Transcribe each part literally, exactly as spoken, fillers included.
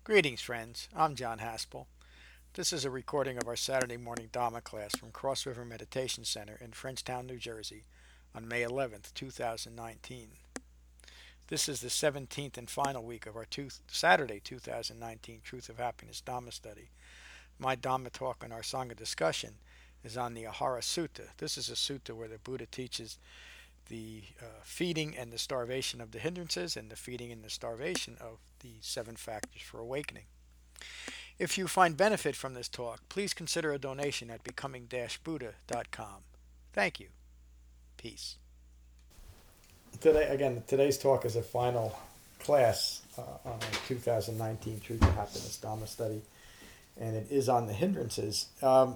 Greetings, friends. I'm John Haspel. This is a recording of our Saturday morning Dharma class from Cross River Meditation Center in Frenchtown, New Jersey on May eleventh, two thousand nineteen. This is the seventeenth and final week of our two, Saturday two thousand nineteen Truth of Happiness Dhamma study. My Dhamma talk and our Sangha discussion is on the Ahara Sutta. This is a sutta where the Buddha teaches the uh, feeding and the starvation of the hindrances and the feeding and the starvation of the seven factors for awakening. If you find benefit from this talk, please consider a donation at becoming buddha dot com. Thank you. Peace. Today, again, today's talk is a final class uh, on our two thousand nineteen Truth and Happiness Dhamma study, and it is on the hindrances. Um,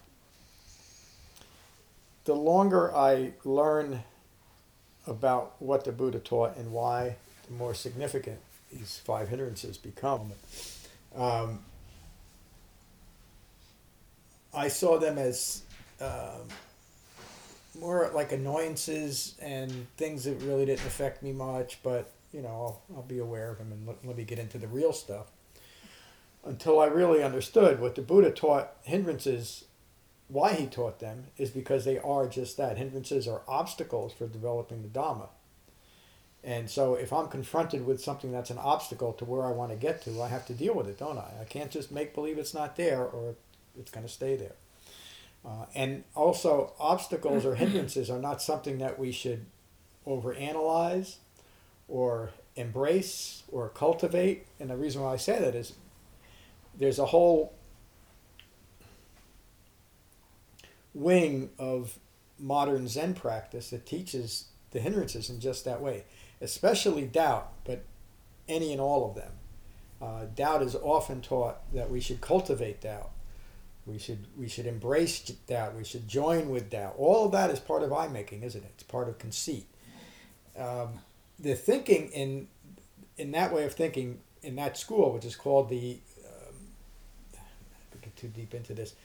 the longer I learn about what the Buddha taught and why, the more significant these five hindrances become. Um, I saw them as uh, more like annoyances and things that really didn't affect me much, but you know, I'll, I'll be aware of them and let, let me get into the real stuff. Until I really understood what the Buddha taught hindrances, why he taught them, is because they are just that. Hindrances are obstacles for developing the Dhamma. And so if I'm confronted with something that's an obstacle to where I want to get to, I have to deal with it, don't I? I can't just make believe it's not there or it's going to stay there. Uh, and also, obstacles or hindrances are not something that we should overanalyze or embrace or cultivate. And the reason why I say that is there's a whole wing of modern Zen practice that teaches the hindrances in just that way, especially doubt, but any and all of them. Uh, doubt is often taught that we should cultivate doubt. We should we should embrace doubt. We should join with doubt. All of that is part of eye-making, isn't it? It's part of conceit. Um, the thinking in in that way of thinking in that school, which is called the, um, I get too deep into this.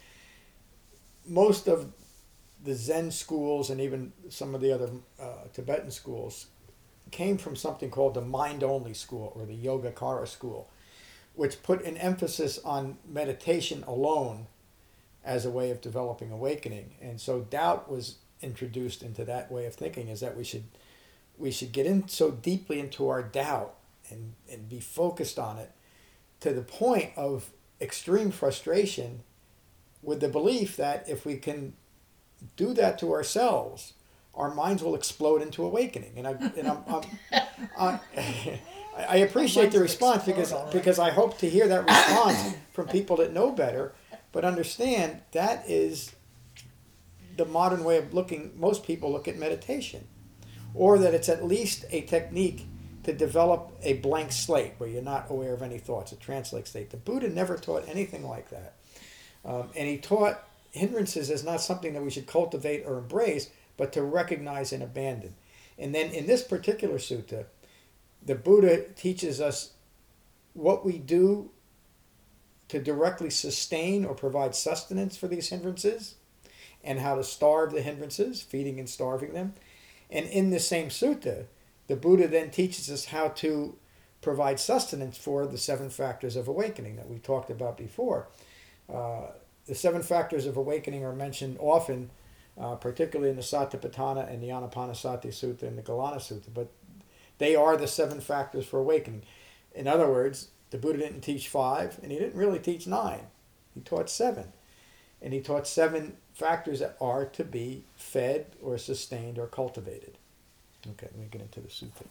Most of the Zen schools and even some of the other uh, Tibetan schools came from something called the mind-only school or the Yogacara school, which put an emphasis on meditation alone as a way of developing awakening. And so doubt was introduced into that way of thinking, is that we should we should get in so deeply into our doubt and, and be focused on it to the point of extreme frustration with the belief that if we can do that to ourselves, our minds will explode into awakening. And I and I'm, I'm, I, I appreciate the response because because I hope to hear that response from people that know better, but understand that is the modern way of looking. Most people look at meditation, or that it's at least a technique to develop a blank slate where you're not aware of any thoughts, a trance-like state. The Buddha never taught anything like that. Um, and he taught hindrances as not something that we should cultivate or embrace, but to recognize and abandon. And then in this particular sutta, the Buddha teaches us what we do to directly sustain or provide sustenance for these hindrances and how to starve the hindrances, feeding and starving them. And in the same sutta, the Buddha then teaches us how to provide sustenance for the seven factors of awakening that we talked about before. Uh, the seven factors of awakening are mentioned often, uh, particularly in the Satipatthana and the Anapanasati Sutta and the Galana Sutta, but they are the seven factors for awakening. In other words, the Buddha didn't teach five, and he didn't really teach nine. He taught seven. And he taught seven factors that are to be fed or sustained or cultivated. Okay, let me get into the sutta.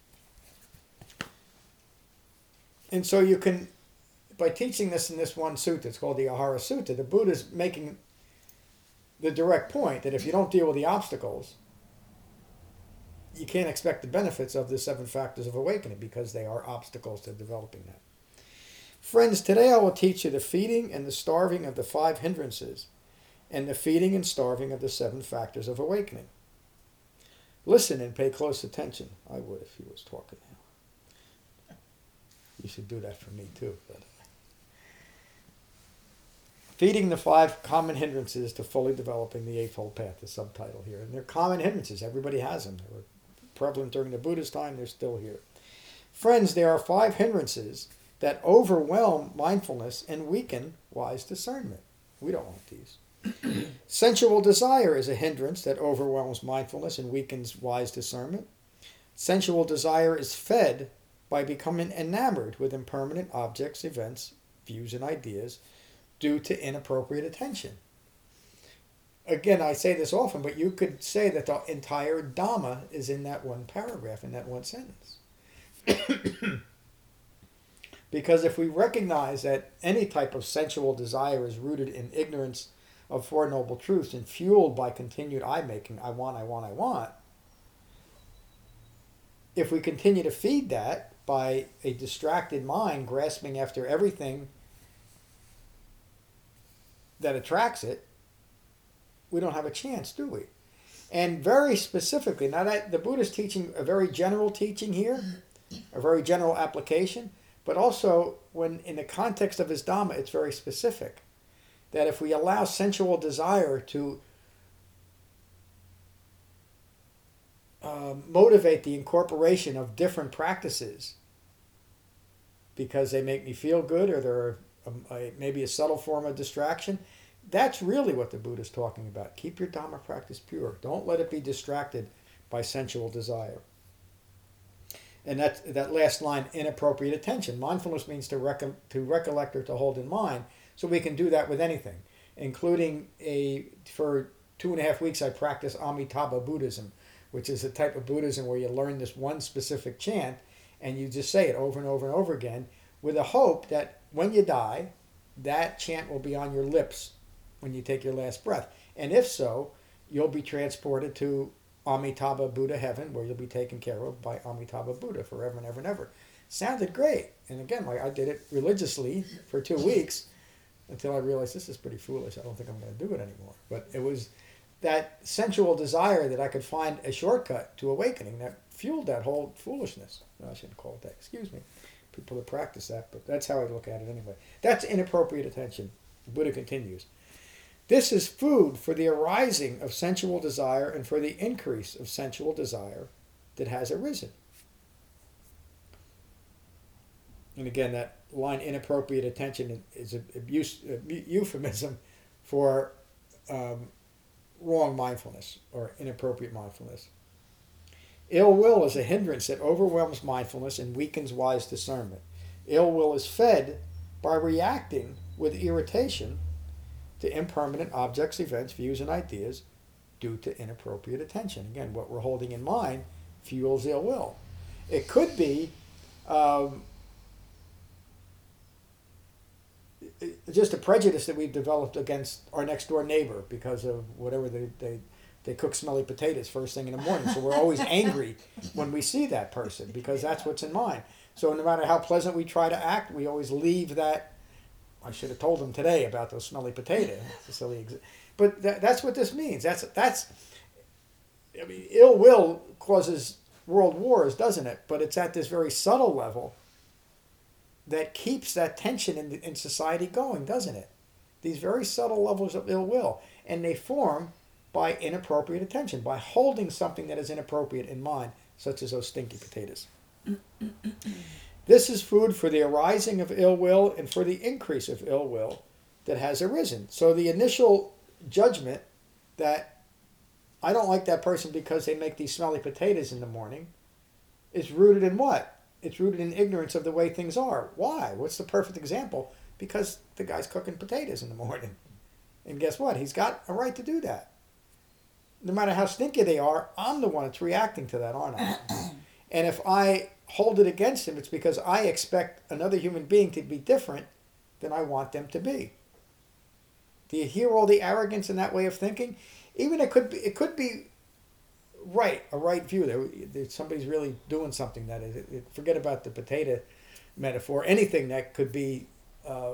And so you can, by teaching this in this one sutta, it's called the Ahara Sutta, the Buddha's making the direct point that if you don't deal with the obstacles, you can't expect the benefits of the seven factors of awakening because they are obstacles to developing that. Friends, today I will teach you the feeding and the starving of the five hindrances and the feeding and starving of the seven factors of awakening. Listen and pay close attention. I would if he was talking now. You should do that for me too. But feeding the five common hindrances to fully developing the Eightfold Path, the subtitle here. And they're common hindrances. Everybody has them. They were prevalent during the Buddha's time. They're still here. Friends, there are five hindrances that overwhelm mindfulness and weaken wise discernment. We don't want these. Sensual desire is a hindrance that overwhelms mindfulness and weakens wise discernment. Sensual desire is fed by becoming enamored with impermanent objects, events, views, and ideas due to inappropriate attention. Again, I say this often, but you could say that the entire Dhamma is in that one paragraph, in that one sentence. Because if we recognize that any type of sensual desire is rooted in ignorance of Four Noble Truths and fueled by continued I-making, I want, I want, I want, if we continue to feed that by a distracted mind grasping after everything that attracts it, we don't have a chance, do we? And very specifically, now that the Buddha is teaching a very general teaching here, a very general application, but also when in the context of his Dhamma, it's very specific. That if we allow sensual desire to uh, motivate the incorporation of different practices because they make me feel good or they're a, a, maybe a subtle form of distraction, that's really what the Buddha is talking about. Keep your Dhamma practice pure. Don't let it be distracted by sensual desire. And that, that last line, inappropriate attention. Mindfulness means to, rec- to recollect or to hold in mind. So we can do that with anything, including a, for two and a half weeks I practiced Amitabha Buddhism, which is a type of Buddhism where you learn this one specific chant and you just say it over and over and over again with a hope that when you die, that chant will be on your lips when you take your last breath. And if so, you'll be transported to Amitabha Buddha heaven, where you'll be taken care of by Amitabha Buddha forever and ever and ever. Sounded great. And again, like I did it religiously for two weeks until I realized this is pretty foolish. I don't think I'm going to do it anymore. But it was that sensual desire that I could find a shortcut to awakening that fueled that whole foolishness. I shouldn't call it that. Excuse me. People that practice that, but that's how I look at it anyway. That's inappropriate attention. The Buddha continues. This is food for the arising of sensual desire and for the increase of sensual desire that has arisen. And again, that line, inappropriate attention, is a, abuse, a euphemism for um, wrong mindfulness or inappropriate mindfulness. Ill will is a hindrance that overwhelms mindfulness and weakens wise discernment. Ill will is fed by reacting with irritation to impermanent objects, events, views, and ideas due to inappropriate attention. Again, what we're holding in mind fuels ill will. It could be um, just a prejudice that we've developed against our next door neighbor because of whatever they, they, they cook smelly potatoes first thing in the morning. So we're always angry when we see that person because that's what's in mind. So no matter how pleasant we try to act, we always leave that. I should have told them today about those smelly potatoes. It's a silly ex- but that, that's what this means. That's that's. I mean, ill will causes world wars, doesn't it? But it's at this very subtle level that keeps that tension in the, in society going, doesn't it? These very subtle levels of ill will, and they form by inappropriate attention, by holding something that is inappropriate in mind, such as those stinky potatoes. This is food for the arising of ill will and for the increase of ill will that has arisen. So the initial judgment that I don't like that person because they make these smelly potatoes in the morning is rooted in what? It's rooted in ignorance of the way things are. Why? What's the perfect example? Because the guy's cooking potatoes in the morning. And guess what? He's got a right to do that. No matter how stinky they are, I'm the one that's reacting to that, aren't I? And if I hold it against him, it's because I expect another human being to be different than I want them to be. Do you hear all the arrogance in that way of thinking? Even it could be, it could be right, a right view. There, there somebody's really doing something that is. It, forget about the potato metaphor. Anything that could be uh,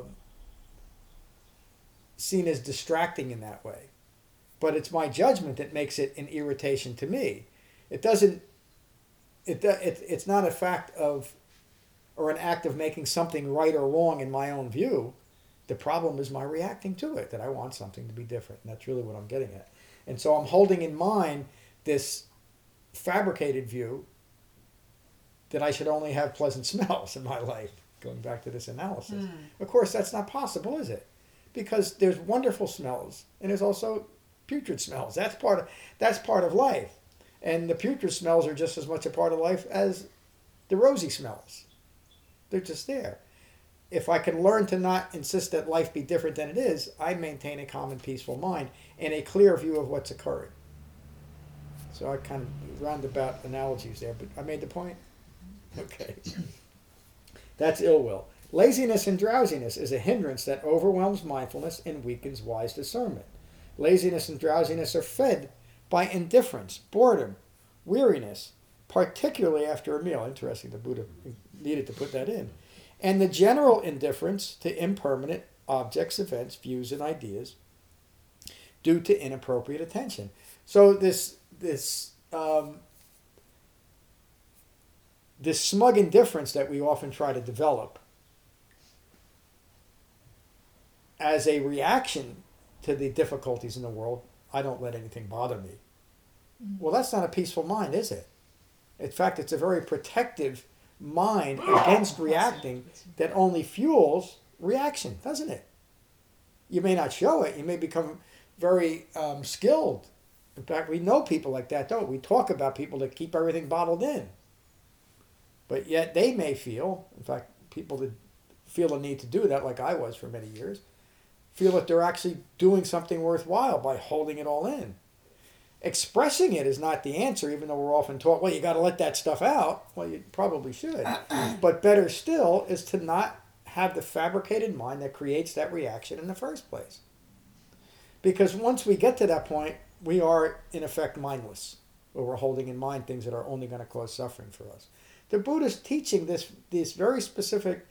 seen as distracting in that way. But it's my judgment that makes it an irritation to me. It doesn't. It, it it's not a fact of, or an act of making something right or wrong in my own view. The problem is my reacting to it, that I want something to be different. And that's really what I'm getting at. And so I'm holding in mind this fabricated view that I should only have pleasant smells in my life going back to this analysis. Mm. Of course, that's not possible, is it? Because there's wonderful smells, and there's also putrid smells. That's part of that's part of life, and the putrid smells are just as much a part of life as the rosy smells. They're just there. If I can learn to not insist that life be different than it is, I maintain a calm and peaceful mind and a clear view of what's occurring. So I kind of roundabout analogies there, but I made the point? Okay. That's ill will. Laziness and drowsiness is a hindrance that overwhelms mindfulness and weakens wise discernment. Laziness and drowsiness are fed by indifference, boredom, weariness, particularly after a meal. Interesting, the Buddha needed to put that in. And the general indifference to impermanent objects, events, views, and ideas due to inappropriate attention. So this this um, this smug indifference that we often try to develop as a reaction to the difficulties in the world, I don't let anything bother me. Mm-hmm. Well, that's not a peaceful mind, is it? In fact, it's a very protective mind against reacting that only fuels reaction, doesn't it? You may not show it. You may become very um, skilled. In fact, we know people like that, don't we? We talk about people that keep everything bottled in. But yet they may feel, in fact, people that feel a need to do that, like I was for many years, feel that they're actually doing something worthwhile by holding it all in. Expressing it is not the answer, even though we're often taught, well, you got to let that stuff out. Well, you probably should. But better still is to not have the fabricated mind that creates that reaction in the first place. Because once we get to that point, we are, in effect, mindless, where we're holding in mind things that are only going to cause suffering for us. The Buddha's teaching this, this very specific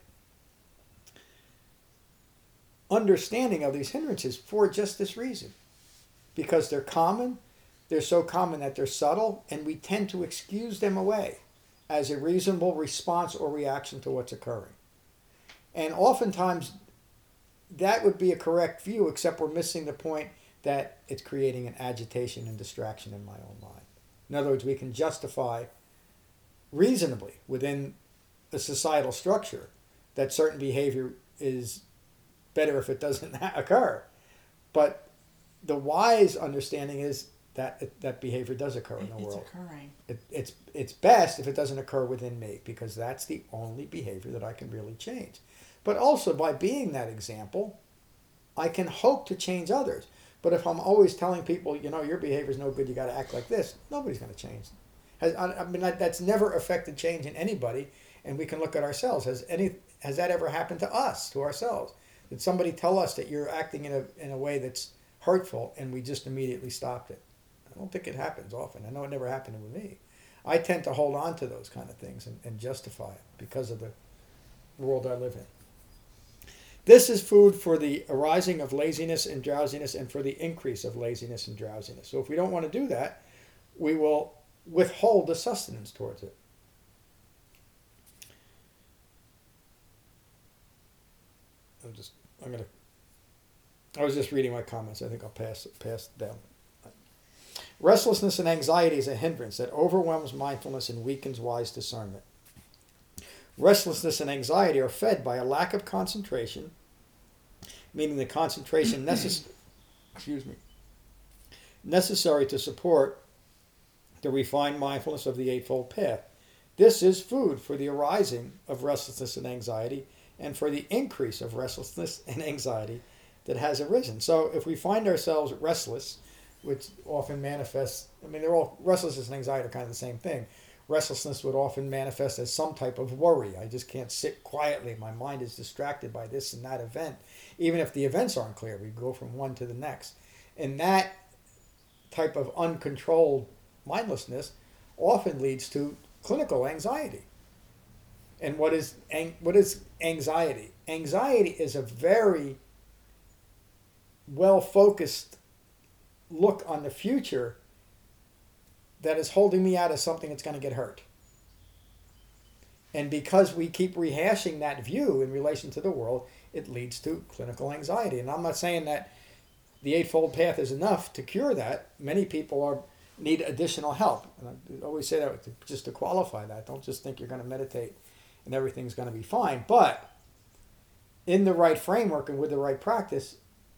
understanding of these hindrances for just this reason. Because they're common, they're so common that they're subtle, and we tend to excuse them away as a reasonable response or reaction to what's occurring. And oftentimes, that would be a correct view, except we're missing the point that it's creating an agitation and distraction in my own mind. In other words, we can justify reasonably within a societal structure that certain behavior is better if it doesn't occur. But the wise understanding is that it, that behavior does occur in the it's world. Occurring. It, it's it's best if it doesn't occur within me, because that's the only behavior that I can really change. But also, by being that example, I can hope to change others. But if I'm always telling people, you know, your behavior is no good, you got to act like this, nobody's going to change. Has, I, I mean, that, that's never affected change in anybody. And we can look at ourselves. Has any has that ever happened to us, to ourselves? Did somebody tell us that you're acting in a in a way that's hurtful, and we just immediately stopped it? I don't think it happens often. I know it never happened with me. I tend to hold on to those kind of things and, and justify it because of the world I live in. This is food for the arising of laziness and drowsiness and for the increase of laziness and drowsiness. So if we don't want to do that, we will withhold the sustenance towards it. I'm just, I'm going to, I was just reading my comments. I think I'll pass, pass them. Restlessness and anxiety is a hindrance that overwhelms mindfulness and weakens wise discernment. Restlessness and anxiety are fed by a lack of concentration, meaning the concentration necess- excuse me, necessary to support the refined mindfulness of the Eightfold Path. This is food for the arising of restlessness and anxiety and for the increase of restlessness and anxiety that has arisen. So if we find ourselves restless, which often manifests, I mean, they're all, restlessness and anxiety are kind of the same thing. Restlessness would often manifest as some type of worry. I just can't sit quietly. My mind is distracted by this and that event. Even if the events aren't clear, we go from one to the next. And that type of uncontrolled mindlessness often leads to clinical anxiety. And what is what is anxiety? Anxiety is a very well-focused look on the future that is holding me out as something that's going to get hurt. And because we keep rehashing that view in relation to the world, it leads to clinical anxiety. And I'm not saying that the Eightfold Path is enough to cure that. Many people are need additional help. And I always say that just to qualify that. Don't just think you're going to meditate and everything's going to be fine. But in the right framework and with the right practice,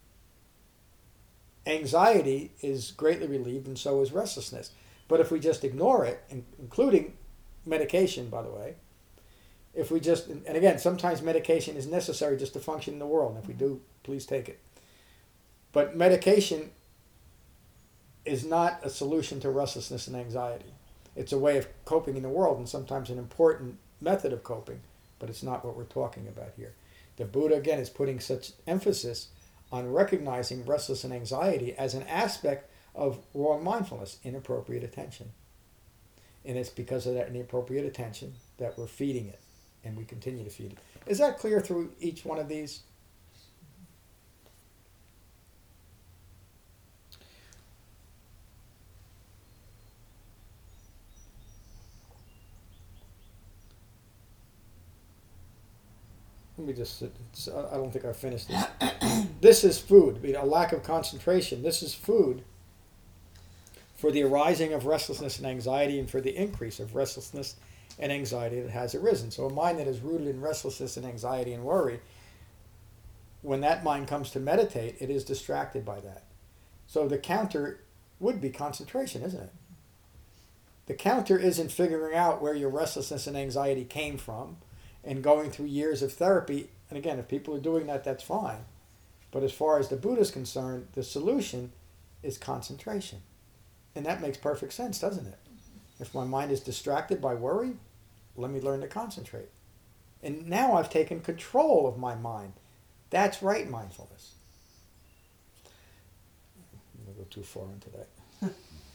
anxiety is greatly relieved, and so is restlessness. But if we just ignore it, including medication, by the way, if we just, and again, sometimes medication is necessary just to function in the world, and if we do, please take it. But medication is not a solution to restlessness and anxiety. It's a way of coping in the world, and sometimes an important method of coping, but it's not what we're talking about here. The Buddha, again, is putting such emphasis on recognizing restlessness and anxiety as an aspect of wrong mindfulness, inappropriate attention. And it's because of that inappropriate attention that we're feeding it, and we continue to feed it. Is that clear through each one of these? Let me just, it's, I don't think I've finished this. This is food, a lack of concentration. This is food for the arising of restlessness and anxiety, and for the increase of restlessness and anxiety that has arisen. So a mind that is rooted in restlessness and anxiety and worry, when that mind comes to meditate, it is distracted by that. So the counter would be concentration, isn't it? The counter isn't figuring out where your restlessness and anxiety came from and going through years of therapy. And again, if people are doing that, that's fine. But as far as the Buddha is concerned, the solution is concentration. And that makes perfect sense, doesn't it? If my mind is distracted by worry, let me learn to concentrate. And now I've taken control of my mind. That's right mindfulness. I'm going to go too far into that.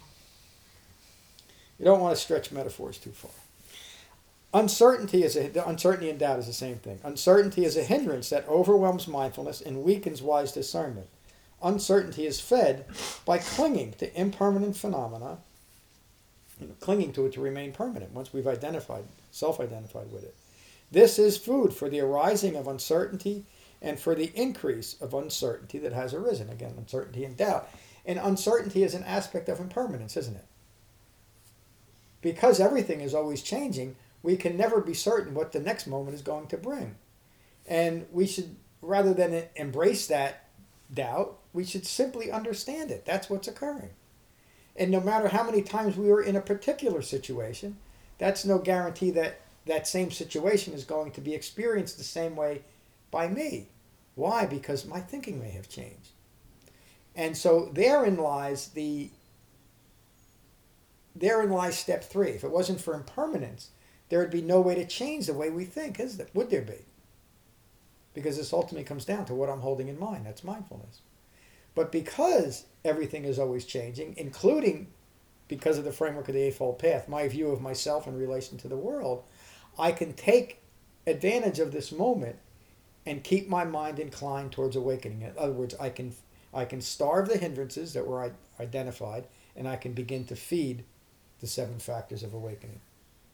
You don't want to stretch metaphors too far. Uncertainty is a, uncertainty and doubt is the same thing. Uncertainty is a hindrance that overwhelms mindfulness and weakens wise discernment. Uncertainty is fed by clinging to impermanent phenomena, you know, clinging to it to remain permanent once we've identified, self-identified with it. This is food for the arising of uncertainty and for the increase of uncertainty that has arisen. Again, uncertainty and doubt. And uncertainty is an aspect of impermanence, isn't it? Because everything is always changing, we can never be certain what the next moment is going to bring. And we should, rather than embrace that doubt, we should simply understand it. That's what's occurring. And no matter how many times we were in a particular situation, that's no guarantee that that same situation is going to be experienced the same way by me. Why? Because my thinking may have changed. And so therein lies the therein lies step three. If it wasn't for impermanence, there would be no way to change the way we think, is there? Would there be? Because this ultimately comes down to what I'm holding in mind. That's mindfulness. But because everything is always changing, including because of the framework of the Eightfold Path, my view of myself in relation to the world, I can take advantage of this moment and keep my mind inclined towards awakening. In other words, I can I can starve the hindrances that were identified, and I can begin to feed the seven factors of awakening.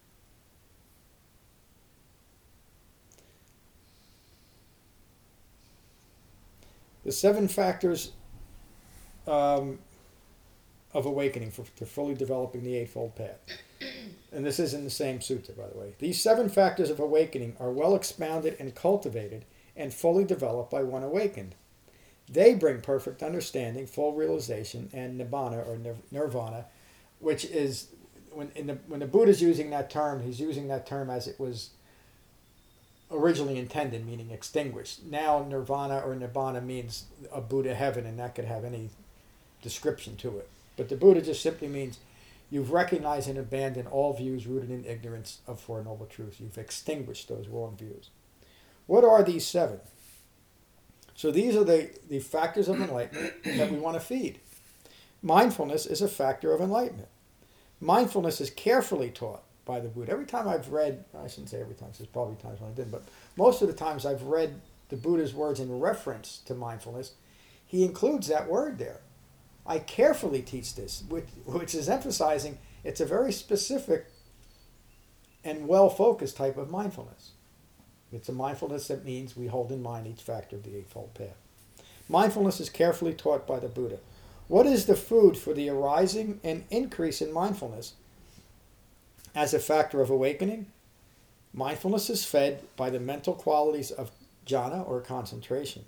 The seven factors um, of awakening for, for fully developing the Eightfold Path. And this is in the same sutta, by the way. These seven factors of awakening are well expounded and cultivated and fully developed by one awakened. They bring perfect understanding, full realization, and nibbana, or nirvana, which is, when, in the, when the Buddha is using that term, he's using that term as it was originally intended, meaning extinguished. Now nirvana or nibbana means a Buddha heaven, and that could have any description to it. But the Buddha just simply means you've recognized and abandoned all views rooted in ignorance of Four Noble Truths. You've extinguished those wrong views. What are these seven? So these are the, the factors of enlightenment that we want to feed. Mindfulness is a factor of enlightenment. Mindfulness is carefully taught by the Buddha. Every time I've read, I shouldn't say every time, there's probably times when I didn't, but most of the times I've read the Buddha's words in reference to mindfulness, he includes that word there. I carefully teach this, which, which is emphasizing it's a very specific and well-focused type of mindfulness. It's a mindfulness that means we hold in mind each factor of the Eightfold Path. Mindfulness is carefully taught by the Buddha. What is the food for the arising and increase in mindfulness as a factor of awakening? Mindfulness is fed by the mental qualities of jhana or concentration.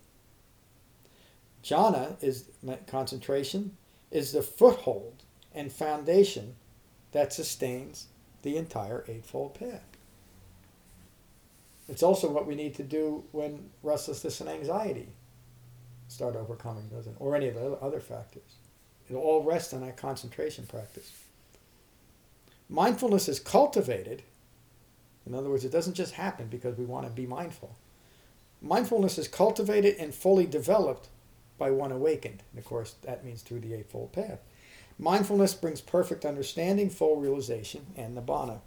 Jhana is concentration, is the foothold and foundation that sustains the entire Eightfold Path. It's also what we need to do when restlessness and anxiety start overcoming, doesn't it? Or any of the other factors. It'll all rest on that concentration practice. Mindfulness is cultivated. In other words, it doesn't just happen because we want to be mindful. Mindfulness is cultivated and fully developed by one awakened. And of course, that means through the Eightfold Path. Mindfulness brings perfect understanding, full realization, and nibbana.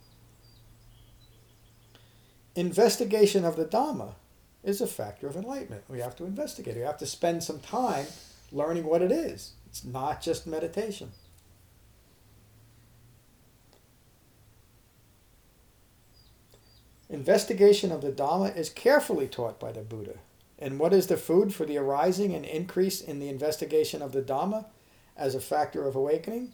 Investigation of the Dhamma is a factor of enlightenment. We have to investigate. We have to spend some time learning what it is. It's not just meditation. Investigation of the Dhamma is carefully taught by the Buddha. And what is the food for the arising and increase in the investigation of the Dhamma as a factor of awakening?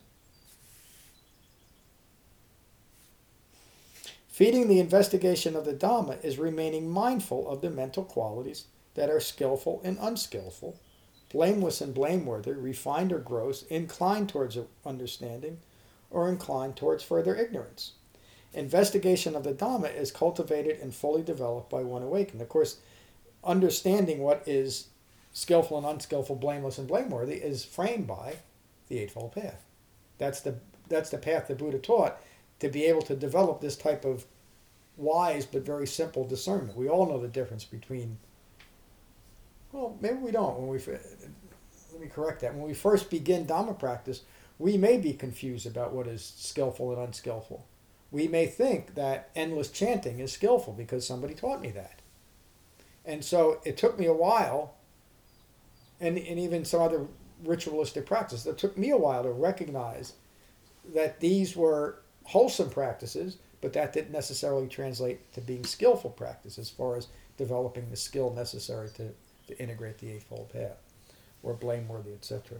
Feeding the investigation of the Dhamma is remaining mindful of the mental qualities that are skillful and unskillful, blameless and blameworthy, refined or gross, inclined towards understanding, or inclined towards further ignorance. Investigation of the Dhamma is cultivated and fully developed by one awakened. Of course, understanding what is skillful and unskillful, blameless and blameworthy is framed by the Eightfold Path. That's the, that's the path the Buddha taught to be able to develop this type of wise but very simple discernment. We all know the difference between, well, maybe we don't. When we, let me correct that. When we first begin Dhamma practice, we may be confused about what is skillful and unskillful. We may think that endless chanting is skillful because somebody taught me that. And so it took me a while, and, and even some other ritualistic practice, it took me a while to recognize that these were wholesome practices, but that didn't necessarily translate to being skillful practice as far as developing the skill necessary to, to integrate the Eightfold Path, or blameworthy, et cetera.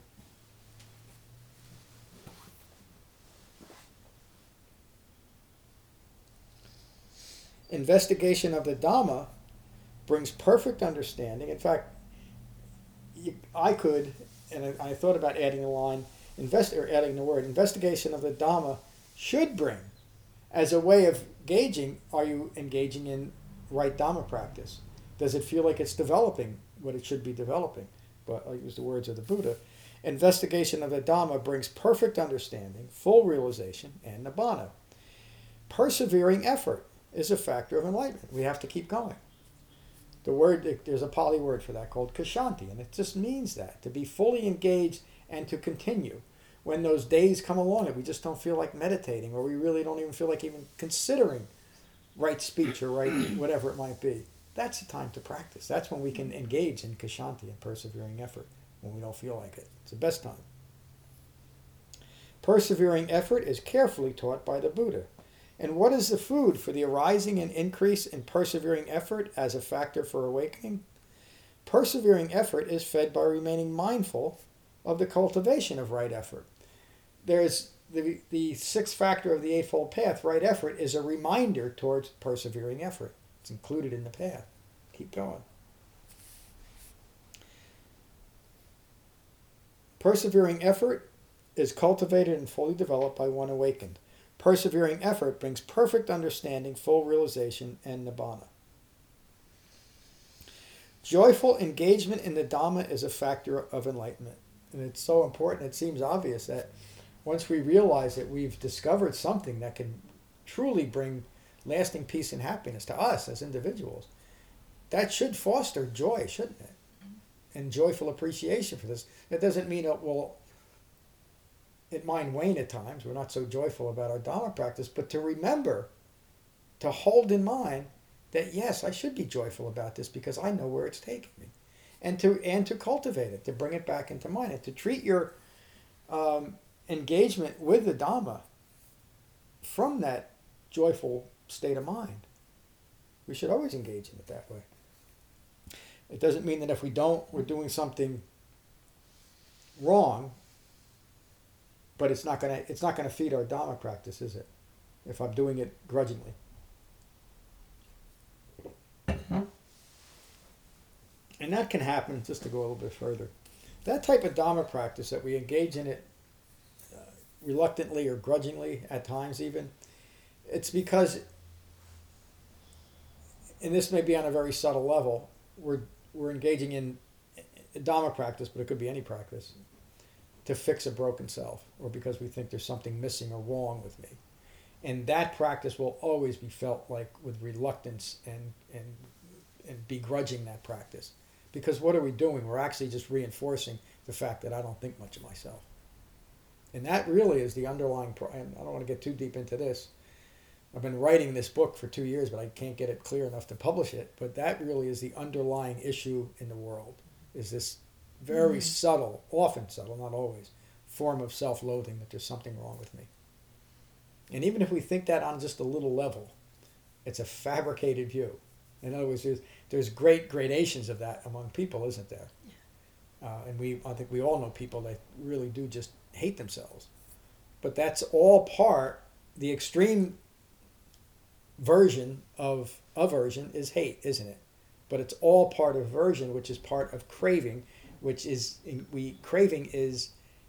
Investigation of the Dhamma brings perfect understanding. In fact, you, I could, and I, I thought about adding a line, invest, or adding the word, investigation of the Dhamma should bring, as a way of gauging, are you engaging in right Dhamma practice? Does it feel like it's developing what it should be developing? But I'll use the words of the Buddha. Investigation of the Dhamma brings perfect understanding, full realization, and nibbana. Persevering effort is a factor of enlightenment. We have to keep going. The word, there's a Pali word for that called kashanti, and it just means that, to be fully engaged and to continue. When those days come along that we just don't feel like meditating, or we really don't even feel like even considering right speech or right whatever it might be, that's the time to practice. That's when we can engage in kashanti and persevering effort, when we don't feel like it. It's the best time. Persevering effort is carefully taught by the Buddha. And what is the food for the arising and increase in persevering effort as a factor for awakening? Persevering effort is fed by remaining mindful of the cultivation of right effort. There's the, the sixth factor of the Eightfold Path, right effort, is a reminder towards persevering effort. It's included in the path. Keep going. Persevering effort is cultivated and fully developed by one awakened. Persevering effort brings perfect understanding, full realization, and nibbana. Joyful engagement in the Dhamma is a factor of enlightenment. And it's so important, it seems obvious that once we realize that we've discovered something that can truly bring lasting peace and happiness to us as individuals, that should foster joy, shouldn't it? And joyful appreciation for this. It doesn't mean it will, it might wane at times. We're not so joyful about our Dhamma practice, but to remember, to hold in mind that yes, I should be joyful about this because I know where it's taking me. And to and to cultivate it, to bring it back into mind, and to treat your um, engagement with the Dhamma from that joyful state of mind. We should always engage in it that way. It doesn't mean that if we don't, we're doing something wrong, but it's not gonna it's not gonna feed our Dhamma practice, is it? If I'm doing it grudgingly. And that can happen, just to go a little bit further. That type of Dharma practice that we engage in it uh, reluctantly or grudgingly at times even, it's because, and this may be on a very subtle level, we're, we're engaging in a Dharma practice, but it could be any practice, to fix a broken self, or because we think there's something missing or wrong with me. And that practice will always be felt like with reluctance and, and, and begrudging that practice. Because what are we doing? We're actually just reinforcing the fact that I don't think much of myself. And that really is the underlying, pro- and I don't want to get too deep into this. I've been writing this book for two years, but I can't get it clear enough to publish it. But that really is the underlying issue in the world, is this very mm. subtle, often subtle, not always, form of self-loathing that there's something wrong with me. And even if we think that on just a little level, it's a fabricated view. In other words, there's, there's great gradations of that among people, isn't there? Yeah. Uh, and we, I think we all know people that really do just hate themselves. But that's all part, the extreme version of aversion is hate, isn't it? But it's all part of aversion, which is part of craving, which is, we craving is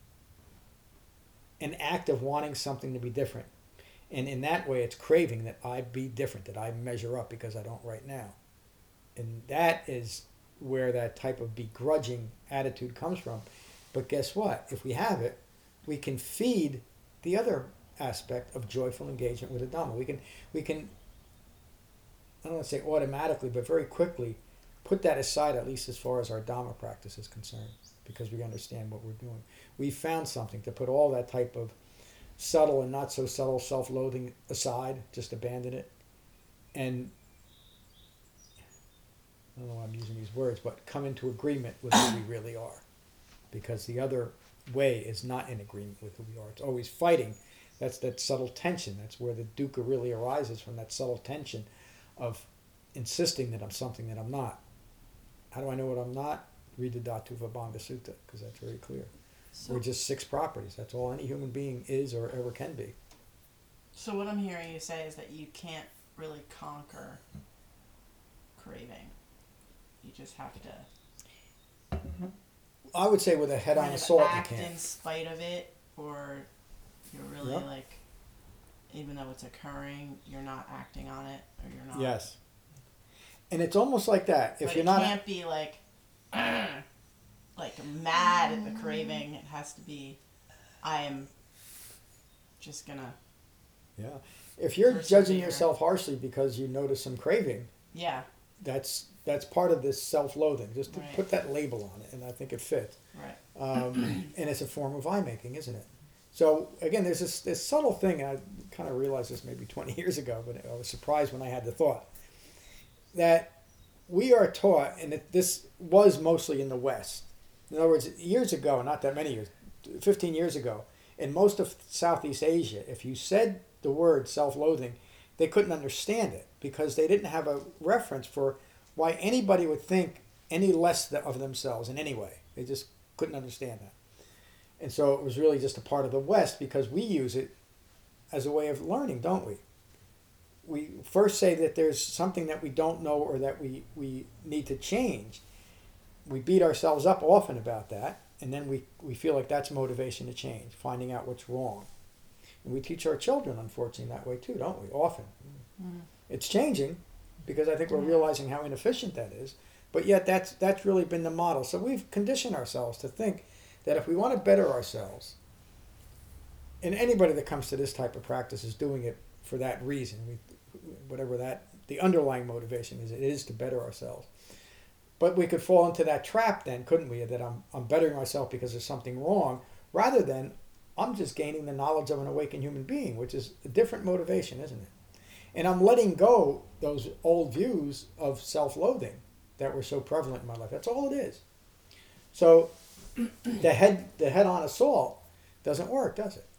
an act of wanting something to be different. And in that way, it's craving that I be different, that I measure up because I don't right now. And that is where that type of begrudging attitude comes from. But guess what? If we have it, we can feed the other aspect of joyful engagement with the Dhamma. We can, we can, I don't want to say automatically, but very quickly put that aside, at least as far as our Dhamma practice is concerned, because we understand what we're doing. We found something to put all that type of subtle and not so subtle self-loathing aside, just abandon it, and I don't know why I'm using these words, but come into agreement with who we really are, because the other way is not in agreement with who we are. It's always fighting. That's that subtle tension. That's where the dukkha really arises, from that subtle tension of insisting that I'm something that I'm not. How do I know what I'm not? Read the Dhatu Vibhanga Sutta, because that's very clear. So, we're just six properties. That's all any human being is or ever can be. So what I'm hearing you say is that you can't really conquer craving. You just have to... I would say with a head-on assault, you act can't. in spite of it, or you're really yep. like, even though it's occurring, you're not acting on it, or you're not... Yes. And it's almost like that. If but you're it not... can't be like... like mad at the craving. It has to be, I am just gonna. Yeah, if you're judging yourself harshly because you notice some craving. Yeah. That's that's part of this self-loathing. Just to right. put that label on it, and I think it fits. Right. Um, and it's a form of eye making, isn't it? So again, there's this this subtle thing. And I kind of realized this maybe twenty years ago, but I was surprised when I had the thought that we are taught, and it, this was mostly in the West. In other words, years ago, not that many years, fifteen years ago, in most of Southeast Asia, if you said the word self-loathing, they couldn't understand it because they didn't have a reference for why anybody would think any less of themselves in any way. They just couldn't understand that. And so it was really just a part of the West because we use it as a way of learning, don't we? We first say that there's something that we don't know or that we, we need to change. We beat ourselves up often about that, and then we, we feel like that's motivation to change, finding out what's wrong. And we teach our children, unfortunately, that way too, don't we? Often. Mm. It's changing because I think we're realizing how inefficient that is, but yet that's, that's really been the model. So we've conditioned ourselves to think that if we want to better ourselves, and anybody that comes to this type of practice is doing it for that reason, we, whatever that, the underlying motivation is, it is to better ourselves. But we could fall into that trap then, couldn't we? That I'm, I'm bettering myself because there's something wrong, rather than I'm just gaining the knowledge of an awakened human being, which is a different motivation, isn't it? And I'm letting go those old views of self-loathing that were so prevalent in my life. That's all it is. So the head, the head-on assault doesn't work, does it?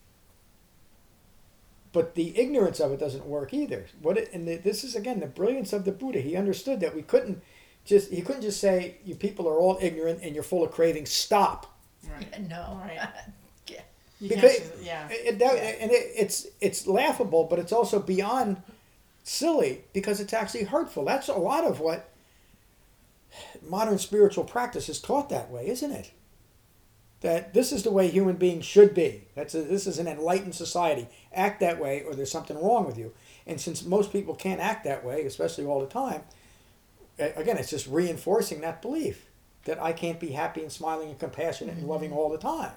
But the ignorance of it doesn't work either. What it, and the, this is, again, the brilliance of the Buddha. He understood that we couldn't just, he couldn't just say, you people are all ignorant and you're full of craving, stop. Right. Yeah, no. Right. Yeah. Because just, yeah. It, that, yeah. And it, it's, it's laughable, but it's also beyond silly because it's actually hurtful. That's a lot of what modern spiritual practice is taught that way, isn't it? That this is the way human beings should be. That's a, this is an enlightened society. Act that way, or there's something wrong with you. And since most people can't act that way, especially all the time, again, it's just reinforcing that belief that I can't be happy and smiling and compassionate and loving all the time.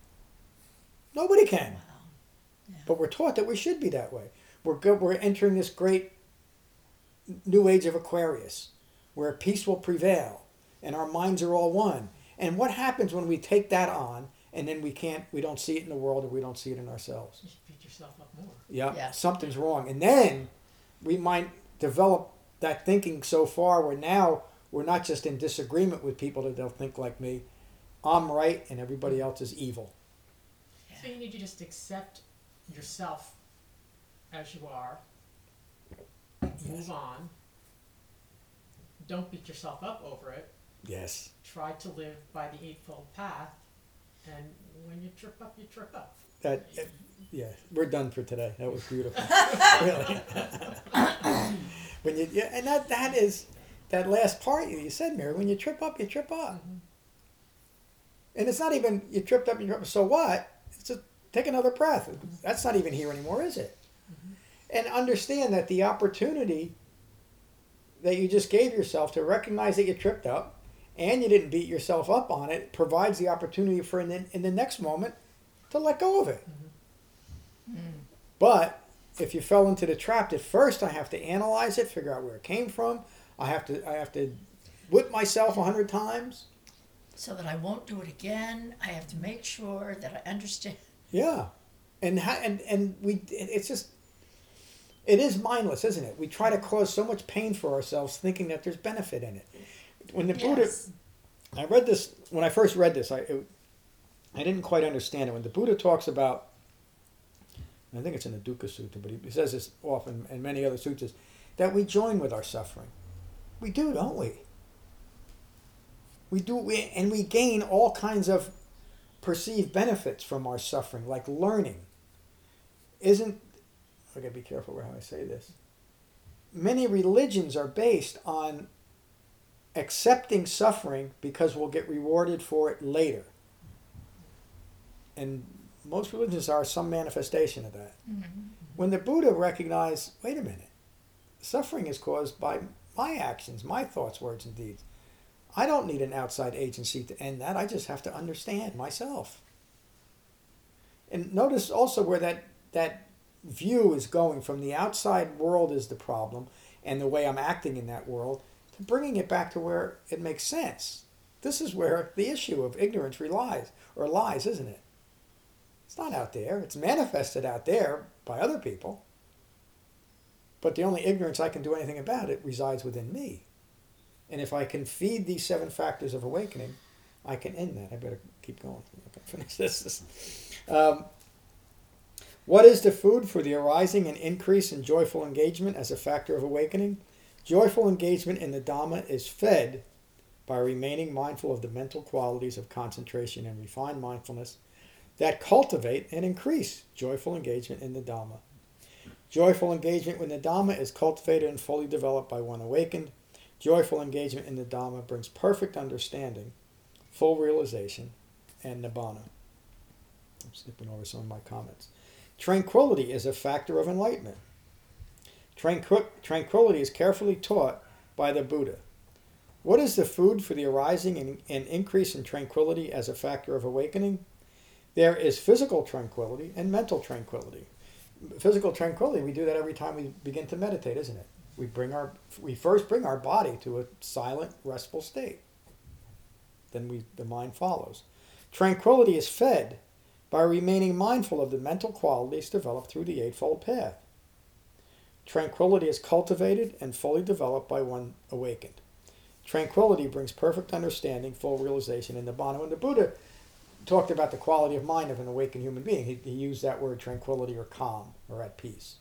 Nobody can. Wow. Yeah. But we're taught that we should be that way. We're good. We're entering this great new age of Aquarius, where peace will prevail, and our minds are all one. And what happens when we take that on, and then we can't, we don't see it in the world, or we don't see it in ourselves? You should beat yourself up more. Yeah, Yeah. something's wrong. And then we might develop that thinking so far where now we're not just in disagreement with people that don't think like me. I'm right, and everybody else is evil. So you need to just accept yourself as you are. Move on. Don't beat yourself up over it. Yes. Try to live by the Eightfold Path. And when you trip up, you trip up. That, uh, yeah, we're done for today. That was beautiful. Really. When you, yeah, and that, that is, that last part you said, Mary, when you trip up, you trip up. Mm-hmm. And it's not even, you tripped up, you tripped up, so what? It's just take another breath. That's not even here anymore, is it? Mm-hmm. And understand that the opportunity that you just gave yourself to recognize that you tripped up and you didn't beat yourself up on it provides the opportunity for in the, in the next moment to let go of it. Mm. But if you fell into the trap, at first I have to analyze it, figure out where it came from. I have to I have to whip myself a hundred times. So that I won't do it again. I have to make sure that I understand. Yeah, and ha- and and we it's just it is mindless, isn't it? We try to cause so much pain for ourselves, thinking that there's benefit in it. When the Buddha, Yes. I read this when I first read this, I it, I didn't quite understand it. When the Buddha talks about, I think it's in the Dukkha Sutta, but he, he says this often and many other suttas, that we join with our suffering. We do, don't we? We do, we, and we gain all kinds of perceived benefits from our suffering, like learning. Isn't, I gotta be careful with how I say this. Many religions are based on accepting suffering because we'll get rewarded for it later. And most religions are some manifestation of that. Mm-hmm. When the Buddha recognized, wait a minute, suffering is caused by my actions, my thoughts, words, and deeds. I don't need an outside agency to end that. I just have to understand myself. And notice also where that, that view is going from the outside world is the problem and the way I'm acting in that world to bringing it back to where it makes sense. This is where the issue of ignorance relies, or lies, isn't it? It's not out there. It's manifested out there by other people. But the only ignorance I can do anything about it resides within me. And if I can feed these seven factors of awakening, I can end that. I better keep going. Okay, finish this. Um, what is the food for the arising and increase in joyful engagement as a factor of awakening? Joyful engagement in the Dhamma is fed by remaining mindful of the mental qualities of concentration and refined mindfulness that cultivate and increase joyful engagement in the Dhamma. Joyful engagement in the Dhamma is cultivated and fully developed by one awakened. Joyful engagement in the Dhamma brings perfect understanding, full realization, and nibbana. I'm skipping over some of my comments. Tranquility is a factor of enlightenment. Tranquil- tranquility is carefully taught by the Buddha. What is the food for the arising and, and increase in tranquility as a factor of awakening? There is physical tranquility and mental tranquility. Physical tranquility, we do that every time we begin to meditate, isn't it? We bring our, we first bring our body to a silent, restful state. Then we, the mind follows. Tranquility is fed by remaining mindful of the mental qualities developed through the Eightfold Path. Tranquility is cultivated and fully developed by one awakened. Tranquility brings perfect understanding, full realization in Nibbana. When the Buddha talked about the quality of mind of an awakened human being, he, he used that word tranquility or calm or at peace.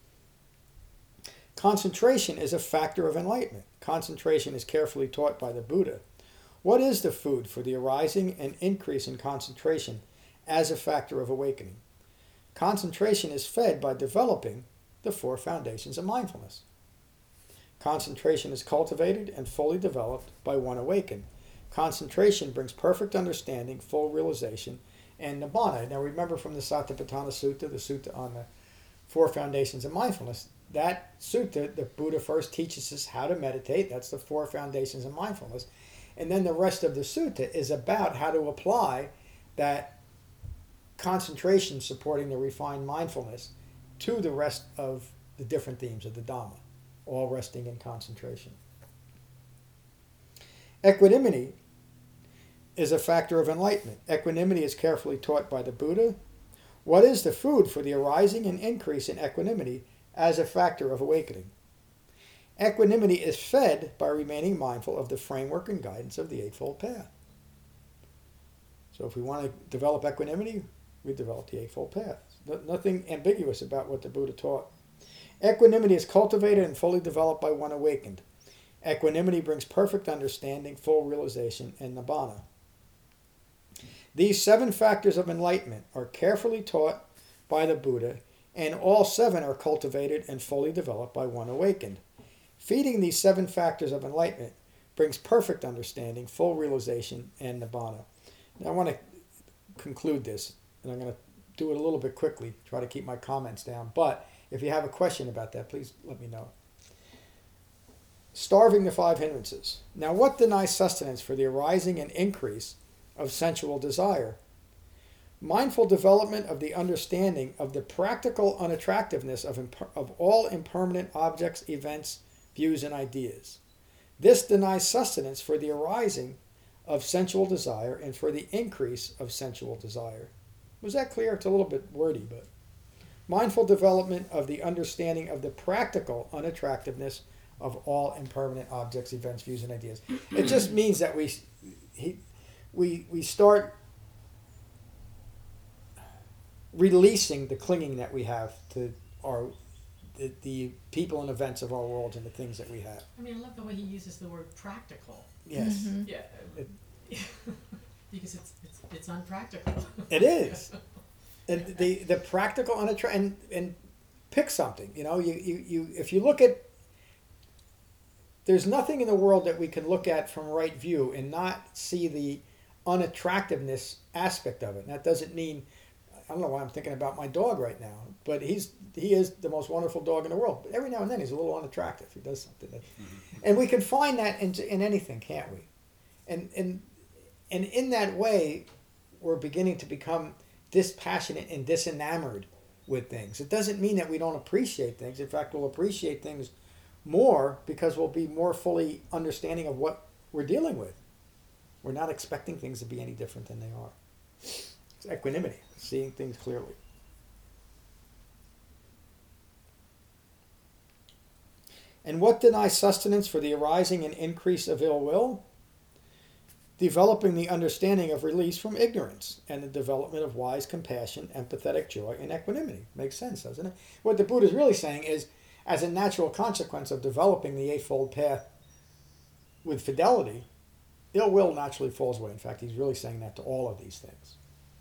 Concentration is a factor of enlightenment. Concentration is carefully taught by the Buddha. What is the food for the arising and increase in concentration as a factor of awakening? Concentration is fed by developing the four foundations of mindfulness. Concentration is cultivated and fully developed by one awakened. Concentration brings perfect understanding, full realization, and nibbana. Now remember from the Satipatthana Sutta, the sutta on the four foundations of mindfulness, that sutta, the Buddha first teaches us how to meditate. That's the four foundations of mindfulness. And then the rest of the sutta is about how to apply that concentration supporting the refined mindfulness to the rest of the different themes of the Dhamma, all resting in concentration. Equanimity is a factor of enlightenment. Equanimity is carefully taught by the Buddha. What is the food for the arising and increase in equanimity as a factor of awakening? Equanimity is fed by remaining mindful of the framework and guidance of the Eightfold Path. So if we want to develop equanimity, we develop the Eightfold Path. No, nothing ambiguous about what the Buddha taught. Equanimity is cultivated and fully developed by one awakened. Equanimity brings perfect understanding, full realization, and nibbana. These seven factors of enlightenment are carefully taught by the Buddha, and all seven are cultivated and fully developed by one awakened. Feeding these seven factors of enlightenment brings perfect understanding, full realization, and nibbana. Now I want to conclude this, and I'm going to do it a little bit quickly, try to keep my comments down, but if you have a question about that, please let me know. Starving the five hindrances. Now what denies sustenance for the arising and increase of sensual desire? Mindful development of the understanding of the practical unattractiveness of, imper- of all impermanent objects, events, views, and ideas. This denies sustenance for the arising of sensual desire and for the increase of sensual desire. Was that clear? It's a little bit wordy, but mindful development of the understanding of the practical unattractiveness of all impermanent objects, events, views, and ideas. It just means that we he, we we start releasing the clinging that we have to our the, the people and events of our world and the things that we have. I mean, I love the way he uses the word practical. Yes. Mhm. Yeah. It, Because it's, it's it's unpractical. It is. And the the practical unattra- and and pick something. You know, you, you, you if you look at, there's nothing in the world that we can look at from right view and not see the unattractiveness aspect of it. And that doesn't mean, I don't know why I'm thinking about my dog right now, but he's he is the most wonderful dog in the world. But every now and then he's a little unattractive. He does something that, and we can find that in in anything, can't we? And and and in that way, we're beginning to become dispassionate and disenamored with things. It doesn't mean that we don't appreciate things. In fact, we'll appreciate things more because we'll be more fully understanding of what we're dealing with. We're not expecting things to be any different than they are. It's equanimity, seeing things clearly. And what denies sustenance for the arising and increase of ill will? Developing the understanding of release from ignorance and the development of wise compassion, empathetic joy, and equanimity. Makes sense, doesn't it? What the Buddha is really saying is, as a natural consequence of developing the Eightfold Path with fidelity, ill will naturally falls away. In fact, he's really saying that to all of these things.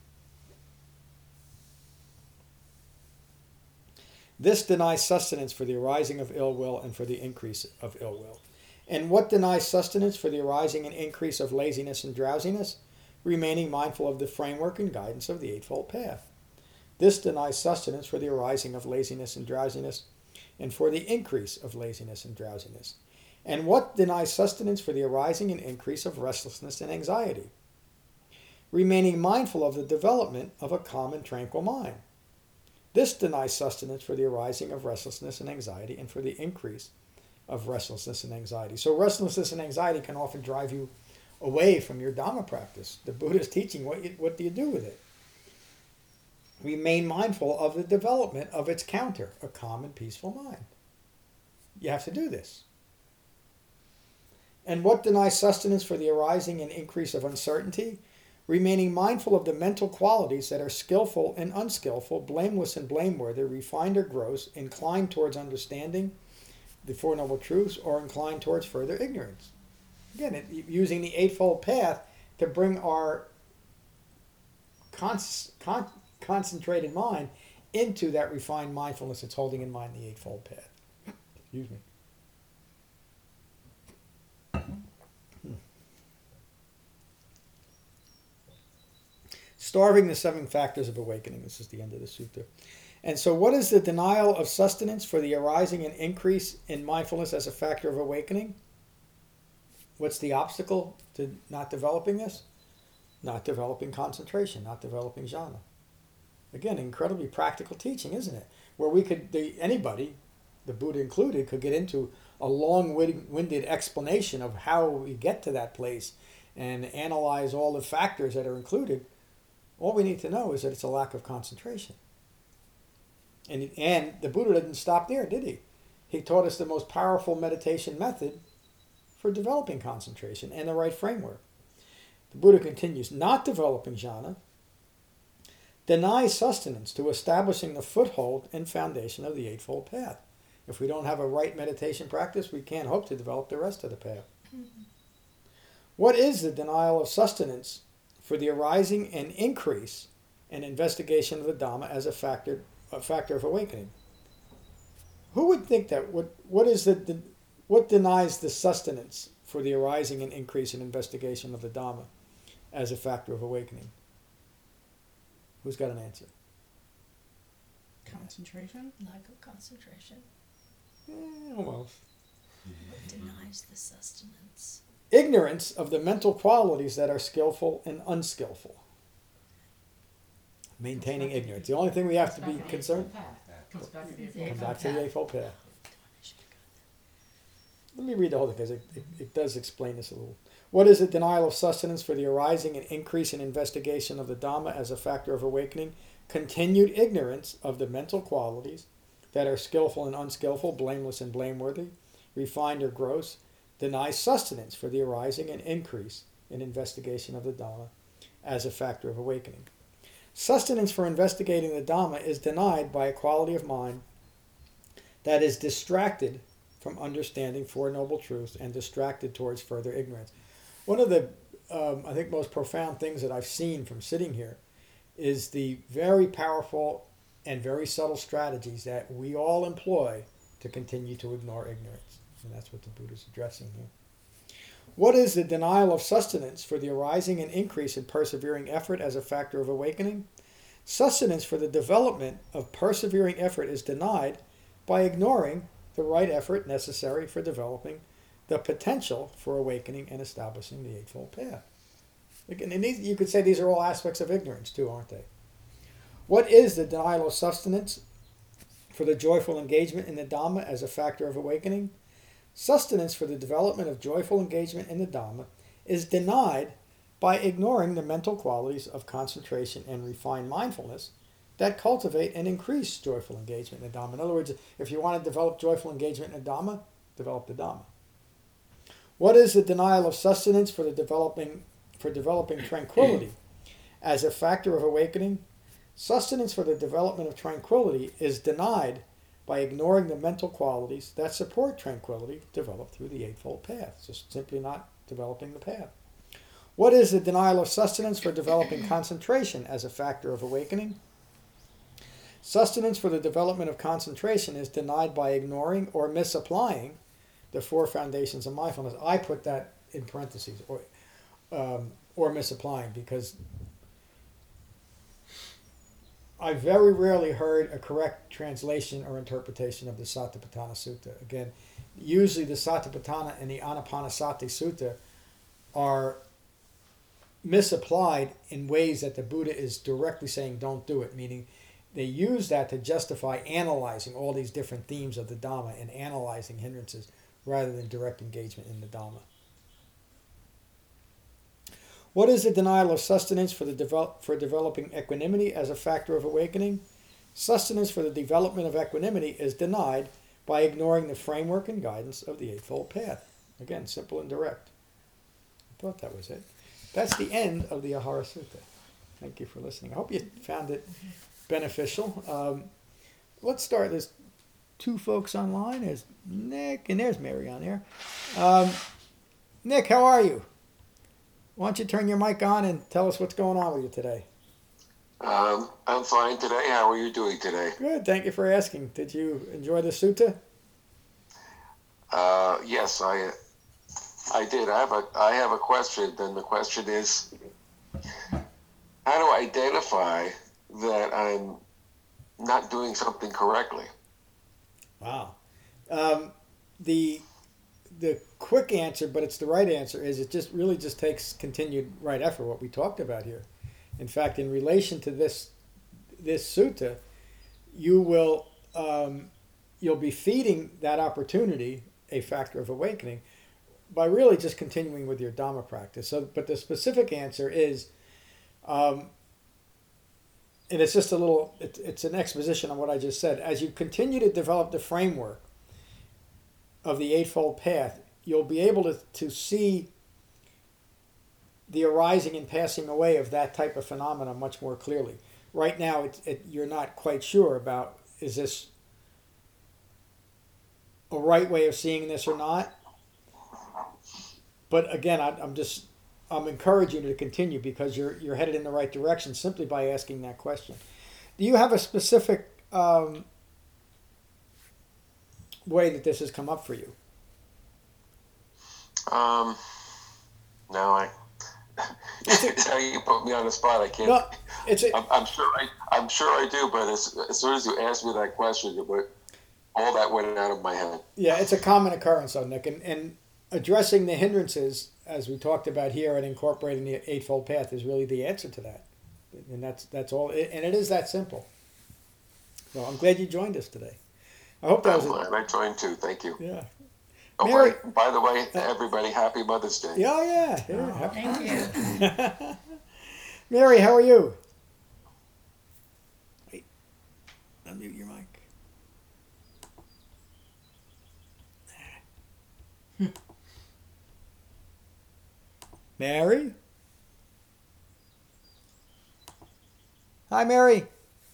This denies sustenance for the arising of ill will and for the increase of ill will. And what denies sustenance for the arising and increase of laziness and drowsiness? Remaining mindful of the framework and guidance of the Eightfold Path. This denies sustenance for the arising of laziness and drowsiness and for the increase of laziness and drowsiness. And what denies sustenance for the arising and increase of restlessness and anxiety? Remaining mindful of the development of a calm and tranquil mind. This denies sustenance for the arising of restlessness and anxiety and for the increase of restlessness and anxiety. So restlessness and anxiety can often drive you away from your Dhamma practice. The Buddha's teaching, what, you, what do you do with it? Remain mindful of the development of its counter, a calm and peaceful mind. You have to do this. And what denies sustenance for the arising and increase of uncertainty? Remaining mindful of the mental qualities that are skillful and unskillful, blameless and blameworthy, refined or gross, inclined towards understanding the Four Noble Truths, or inclined towards further ignorance. Again, it, using the Eightfold Path to bring our con- con- concentrated mind into that refined mindfulness that's holding in mind the Eightfold Path. Excuse me. starving the seven factors of awakening. This is the end of the sutta. And so, what is the denial of sustenance for the arising and increase in mindfulness as a factor of awakening? What's the obstacle to not developing this? Not developing concentration, not developing jhana. Again, incredibly practical teaching, isn't it? Where we could, the, anybody, the Buddha included, could get into a long-winded explanation of how we get to that place and analyze all the factors that are included. All we need to know is that it's a lack of concentration. And, and the Buddha didn't stop there, did he? He taught us the most powerful meditation method for developing concentration and the right framework. The Buddha continues, not developing jhana denies sustenance to establishing the foothold and foundation of the Eightfold Path. If we don't have a right meditation practice, we can't hope to develop the rest of the path. Mm-hmm. What is the denial of sustenance for the arising and increase in investigation of the Dhamma as a factor, a factor of awakening? Who would think that? What, what is the, the what denies the sustenance for the arising and increase in investigation of the Dhamma as a factor of awakening? Who's got an answer? Concentration? Lack of concentration. Eh, almost. What denies the sustenance? Ignorance of the mental qualities that are skillful and unskillful. Maintaining ignorance. The only thing we have to be concerned. Comes back to the Yeah. Come Eightfold back Path. to the Eightfold Path. Let me read the whole thing because it, it, it does explain this a little. What is the denial of sustenance for the arising and increase in investigation of the Dhamma as a factor of awakening? Continued ignorance of the mental qualities that are skillful and unskillful, blameless and blameworthy, refined or gross, denies sustenance for the arising and increase in investigation of the Dhamma as a factor of awakening. Sustenance for investigating the Dhamma is denied by a quality of mind that is distracted from understanding Four Noble Truths and distracted towards further ignorance. One of the, um, I think, most profound things that I've seen from sitting here is the very powerful and very subtle strategies that we all employ to continue to ignore ignorance. And that's what the Buddha is addressing here. What is the denial of sustenance for the arising and increase in persevering effort as a factor of awakening? Sustenance for the development of persevering effort is denied by ignoring the right effort necessary for developing the potential for awakening and establishing the Eightfold Path. Again, and these, you could say these are all aspects of ignorance too, aren't they? What is the denial of sustenance for the joyful engagement in the Dhamma as a factor of awakening? Sustenance for the development of joyful engagement in the Dhamma is denied by ignoring the mental qualities of concentration and refined mindfulness that cultivate and increase joyful engagement in the Dhamma. In other words, if you want to develop joyful engagement in the Dhamma, develop the Dhamma. What is the denial of sustenance for the developing for developing tranquility as a factor of awakening? Sustenance for the development of tranquility is denied by ignoring the mental qualities that support tranquility developed through the Eightfold Path. Just simply not developing the path. What is the denial of sustenance for developing concentration as a factor of awakening? Sustenance for the development of concentration is denied by ignoring or misapplying the four foundations of mindfulness. I put that in parentheses, or um, or misapplying, because I very rarely heard a correct translation or interpretation of the Satipatthana Sutta. Again, usually the Satipatthana and the Anapanasati Sutta are misapplied in ways that the Buddha is directly saying don't do it, meaning they use that to justify analyzing all these different themes of the Dhamma and analyzing hindrances rather than direct engagement in the Dhamma. What is the denial of sustenance for the develop, for developing equanimity as a factor of awakening? Sustenance for the development of equanimity is denied by ignoring the framework and guidance of the Eightfold Path. Again, simple and direct. I thought that was it. That's the end of the Ahara Sutta. Thank you for listening. I hope you found it beneficial. Um, let's start. There's two folks online. There's Nick, and there's Mary on there. Um, Nick, how are you? Why don't you turn your mic on and tell us what's going on with you today? Um, I'm fine today. How are you doing today? Good. Thank you for asking. Did you enjoy the sutta? Uh, yes, I I did. I have a I have a question. Then the question is, how do I identify that I'm not doing something correctly? Wow. Um, the the quick answer, but it's the right answer, is it just really just takes continued right effort. What we talked about here. In fact, in relation to this this sutta, you will um, you'll be feeding that opportunity a factor of awakening by really just continuing with your Dhamma practice. So, but the specific answer is, um, and it's just a little, it, it's an exposition on what I just said. As you continue to develop the framework of the Eightfold Path, you'll be able to, to see the arising and passing away of that type of phenomena much more clearly. Right now, it, it, you're not quite sure about, is this a right way of seeing this or not? But again, I, I'm just, I'm encouraging you to continue because you're, you're headed in the right direction simply by asking that question. Do you have a specific um, way that this has come up for you? Um, no, I. Now you put me on the spot. I can't. No, it's a, I'm, I'm sure I. I'm sure I do. But as, as soon as you asked me that question, it went, all that went out of my head. yeah, it's a common occurrence, though, Nick, and, and addressing the hindrances, as we talked about here, and incorporating the Eightfold Path is really the answer to that, and that's that's all. And it is that simple. So I'm glad you joined us today. I hope that I'm was. glad I joined too. Thank you. A, yeah. Oh, Mary- right. By the way, everybody, happy Mother's Day. Yeah. Oh, yeah. Yeah. Thank you. Mary, how are you? Wait, unmute your mic. Mary? Hi, Mary.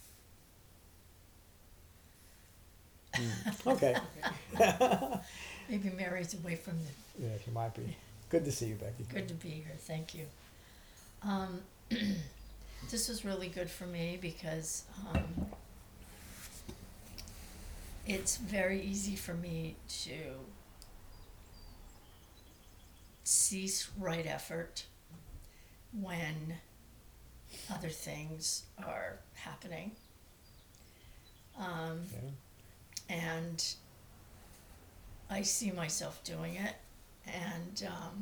Hmm, okay. Maybe Mary's away from the, Yeah, she might be. Good to see you, Becky. good to be here, thank you. Um, this was really good for me because, um, it's very easy for me to cease right effort when other things are happening. Um, Yeah. and I see myself doing it, and um,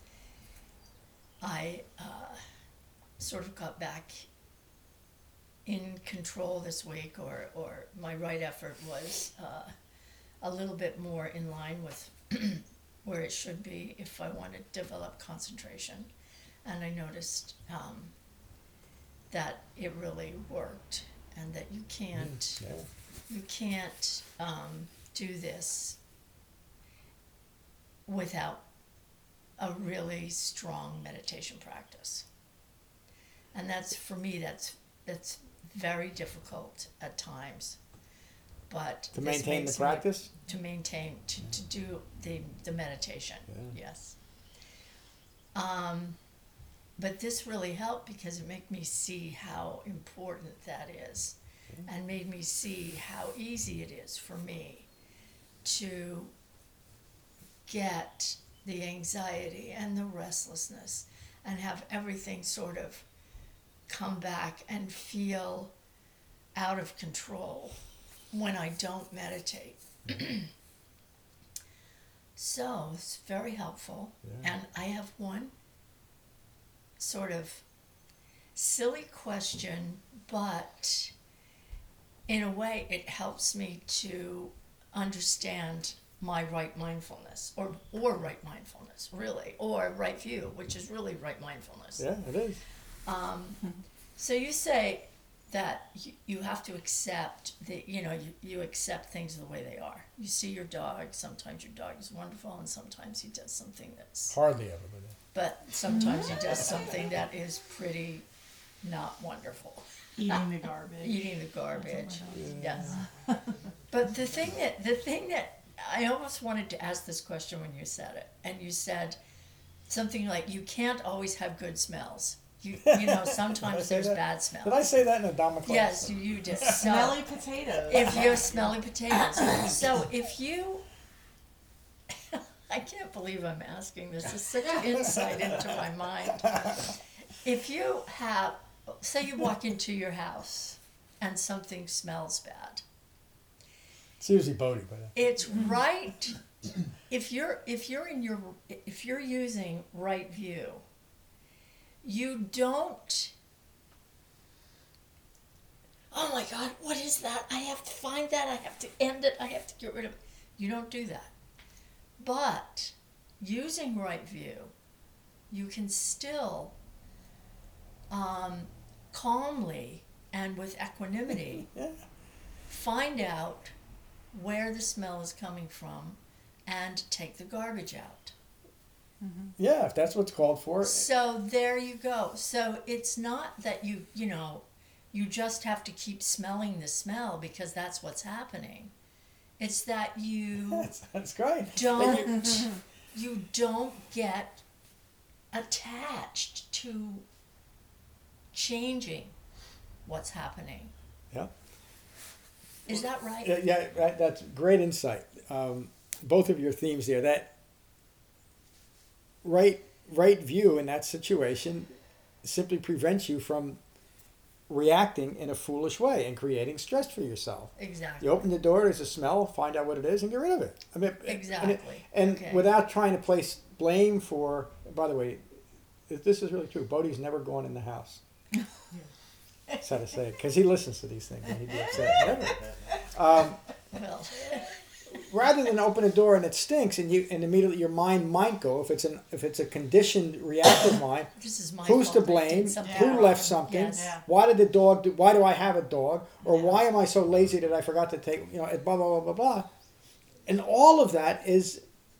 I uh, sort of got back in control this week, or, or my right effort was uh, a little bit more in line with where it should be if I want to develop concentration. And I noticed um, that it really worked, and that you can't Yeah. you can't um, do this without a really strong meditation practice. And that's, for me, that's that's very difficult at times. But To this maintain the makes me- practice? to maintain to, to do the the meditation. Yeah. Yes. Um, but this really helped because it made me see how important that is, and made me see how easy it is for me to get the anxiety and the restlessness and have everything sort of come back and feel out of control when I don't meditate. So it's very helpful. Yeah. And I have one sort of silly question, but in a way it helps me to understand my right mindfulness, or or right mindfulness, really, or right view, which is really right mindfulness. Yeah, it is. Um, so you say that you, you have to accept the, you know, you, you accept things the way they are. You see your dog, sometimes your dog is wonderful, and sometimes he does something that's, Hardly ever, but but sometimes he does something that is pretty not wonderful. Eating the garbage. Eating the garbage, Something like yes. But the thing that, the thing that, I almost wanted to ask this question when you said it, and you said something like, you can't always have good smells. You, you know, Did I sometimes say there's that? bad smells. Did I say that in a Dhamma class? Yes, you, you did. So, Smelly potatoes. if you're smelly potatoes. So if you, I can't believe I'm asking this. It's such insight into my mind. If you have say you walk into your house and something smells bad. It's usually Bodie, but uh, It's right if you're if you're in your if you're using right view, you don't oh my God, what is that? I have to find that, I have to end it, I have to get rid of it. You don't do that. But using right view, you can still um, calmly and with equanimity yeah. find out where the smell is coming from and take the garbage out. Yeah, if that's what's called for. So there you go. So it's not that you, you know, you just have to keep smelling the smell because that's what's happening. It's that you That's, that's great. don't you don't get attached to changing what's happening. Yeah. Is that right? Yeah, yeah, that, that's great insight. Um, both of your themes there. That right, right view in that situation simply prevents you from reacting in a foolish way and creating stress for yourself. Exactly. You open the door, there's a smell, find out what it is, and get rid of it. I mean, and it- Exactly. And, Okay. without trying to place blame for. By the way, this is really true. Bodie's never gone in the house. That's how to say it, because he listens to these things and he'd be upset. Never. Um, Well, rather than open a door and it stinks, and you and immediately your mind might go, if it's an if it's a conditioned reactive mind, this is my who's to fault. I did blame? something Who Yeah. wrong. left something? Yes. Yeah. Why did the dog do, why do I have a dog? Or Yeah. why am I so lazy that I forgot to take, you know, blah, blah, blah, blah, blah. And all of that is,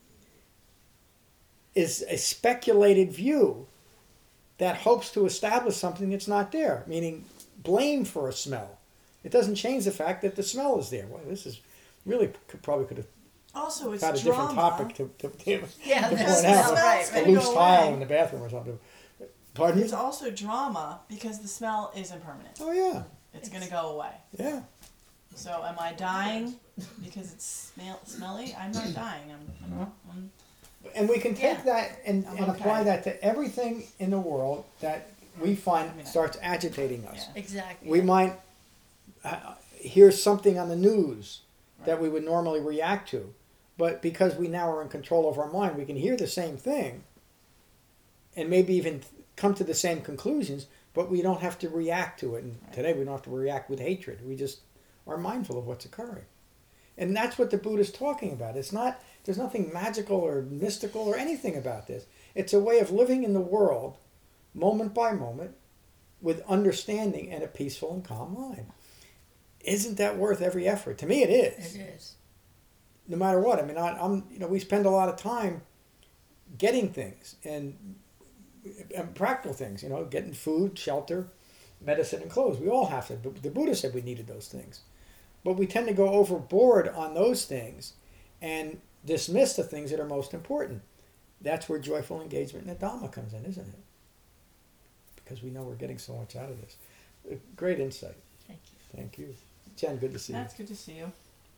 is a speculated view that hopes to establish something that's not there, meaning blame for a smell. It doesn't change the fact that the smell is there. Well, this is really could, probably could have Also, it's got a drama. different topic to, to, to, Yeah, to the point smell, out. right, A right. loose Go tile away. in the bathroom or something. Pardon me? It's also drama because the smell isn't permanent. Oh, yeah. It's gonna go away. Yeah. So am I dying because it's smell- smelly? I'm not dying. I'm, I'm, I'm And we can take Yeah. that and, I'm and apply okay. that to everything in the world that we find I mean, starts agitating us. yeah. Exactly. We might uh, hear something on the news that we would normally react to, but because we now are in control of our mind, we can hear the same thing and maybe even come to the same conclusions, but we don't have to react to it. And Right. today we don't have to react with hatred. We just are mindful of what's occurring. And that's what the Buddha's talking about. It's not, there's nothing magical or mystical or anything about this. It's a way of living in the world, moment by moment, with understanding and a peaceful and calm mind. Isn't that worth every effort? To me, it is. It is. No matter what. I mean, I, I'm, you know, we spend a lot of time getting things and, and practical things, you know, getting food, shelter, medicine, and clothes. We all have to. The the Buddha said we needed those things. But we tend to go overboard on those things and dismiss the things that are most important. That's where joyful engagement in the Dhamma comes in, isn't it? Because we know we're getting so much out of this. Uh, Great insight. Thank you. Thank you. Jen, good to see That's good to see you.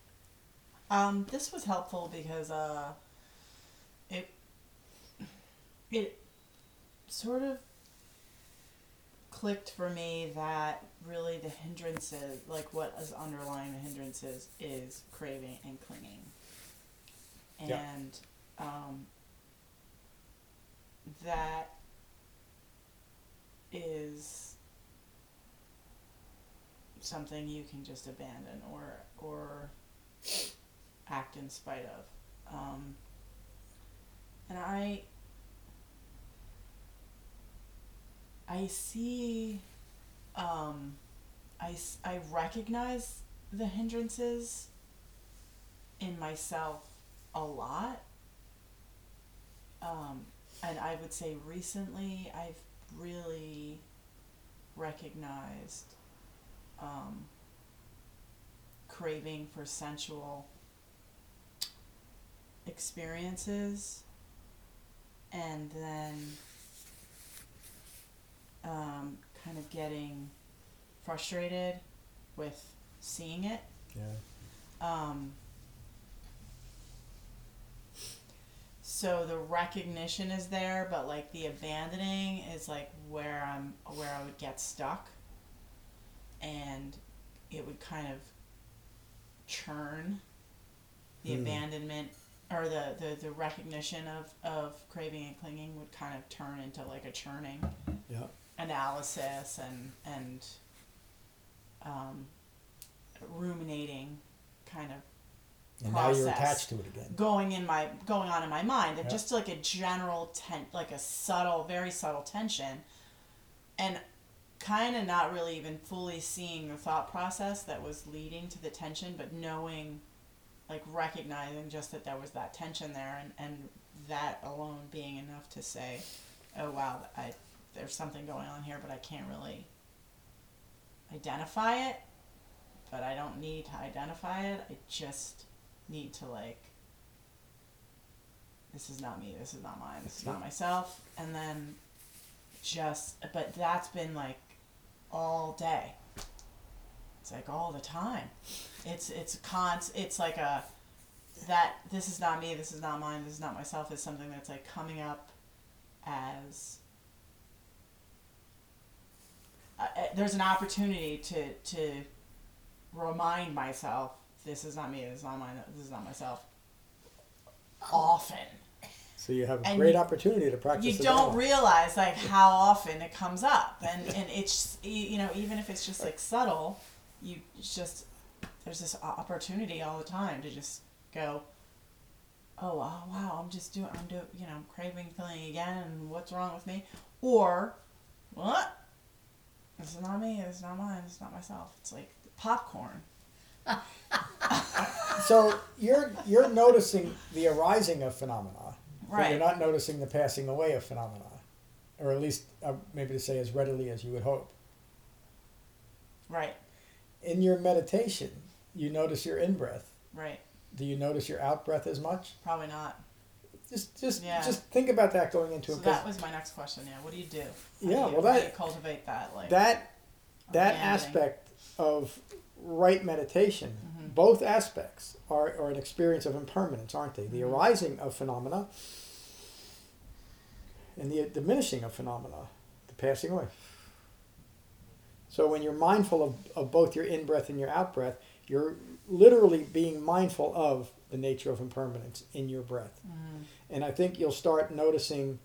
Um, this was helpful because uh, it it sort of clicked for me that really the hindrances, like what is underlying the hindrances, is craving and clinging, Yeah. and um, that is something you can just abandon or or act in spite of. Um, and I I see um, I, s- I recognize the hindrances in myself a lot. Um, and I would say recently I've really recognized um, craving for sensual experiences, and then um, kind of getting frustrated with seeing it. Yeah. Um, so the recognition is there, but like the abandoning is like where I'm where I would get stuck, and it would kind of churn the Hmm. abandonment or the, the, the recognition of, of craving and clinging would kind of turn into like a churning Yeah. analysis and and um, ruminating kind of And now you're process. attached to it again. going in my going on in my mind and Yeah. just like a general ten like a subtle very subtle tension, and kind of not really even fully seeing the thought process that was leading to the tension, but knowing, like recognizing just that there was that tension there, and, and that alone being enough to say, oh wow, I there's something going on here, but I can't really identify it, but I don't need to identify it, I just need to like, this is not me, this is not mine, this is not myself, and then just, but that's been like all day. It's like all the time. It's it's con. It's like a that this is not me. This is not mine. This is not myself. Is something that's like coming up as uh, uh, there's an opportunity to to remind myself this is not me. This is not mine. This is not myself. Often. So you have a And great you- opportunity to practice. You the don't Dharma. realize like how often it comes up, and and it's you know even if it's just like subtle, you it's just there's this opportunity all the time to just go, oh wow, wow I'm just doing I'm doing you know craving feeling again, and what's wrong with me, or what this is not me, this is not mine, this is not myself. It's like popcorn. So you're you're noticing the arising of phenomena, but Right. you're not noticing the passing away of phenomena, or at least uh, maybe to say as readily as you would hope. Right, In your meditation, you notice your in breath. right, Do you notice your out breath as much? probably not. Just just Yeah. just think about that going into So it. 'cause that was my next question. Yeah, what do you do? How do Yeah, you, well, how do that- you cultivate that like that that abandoning? aspect of right meditation, Mhm. both aspects are, are an experience of impermanence, aren't they? The Mhm. arising of phenomena and the diminishing of phenomena, the passing away. So when you're mindful of, of both your in breath and your out breath, you're literally being mindful of the nature of impermanence in your breath. Mhm. And I think you'll start noticing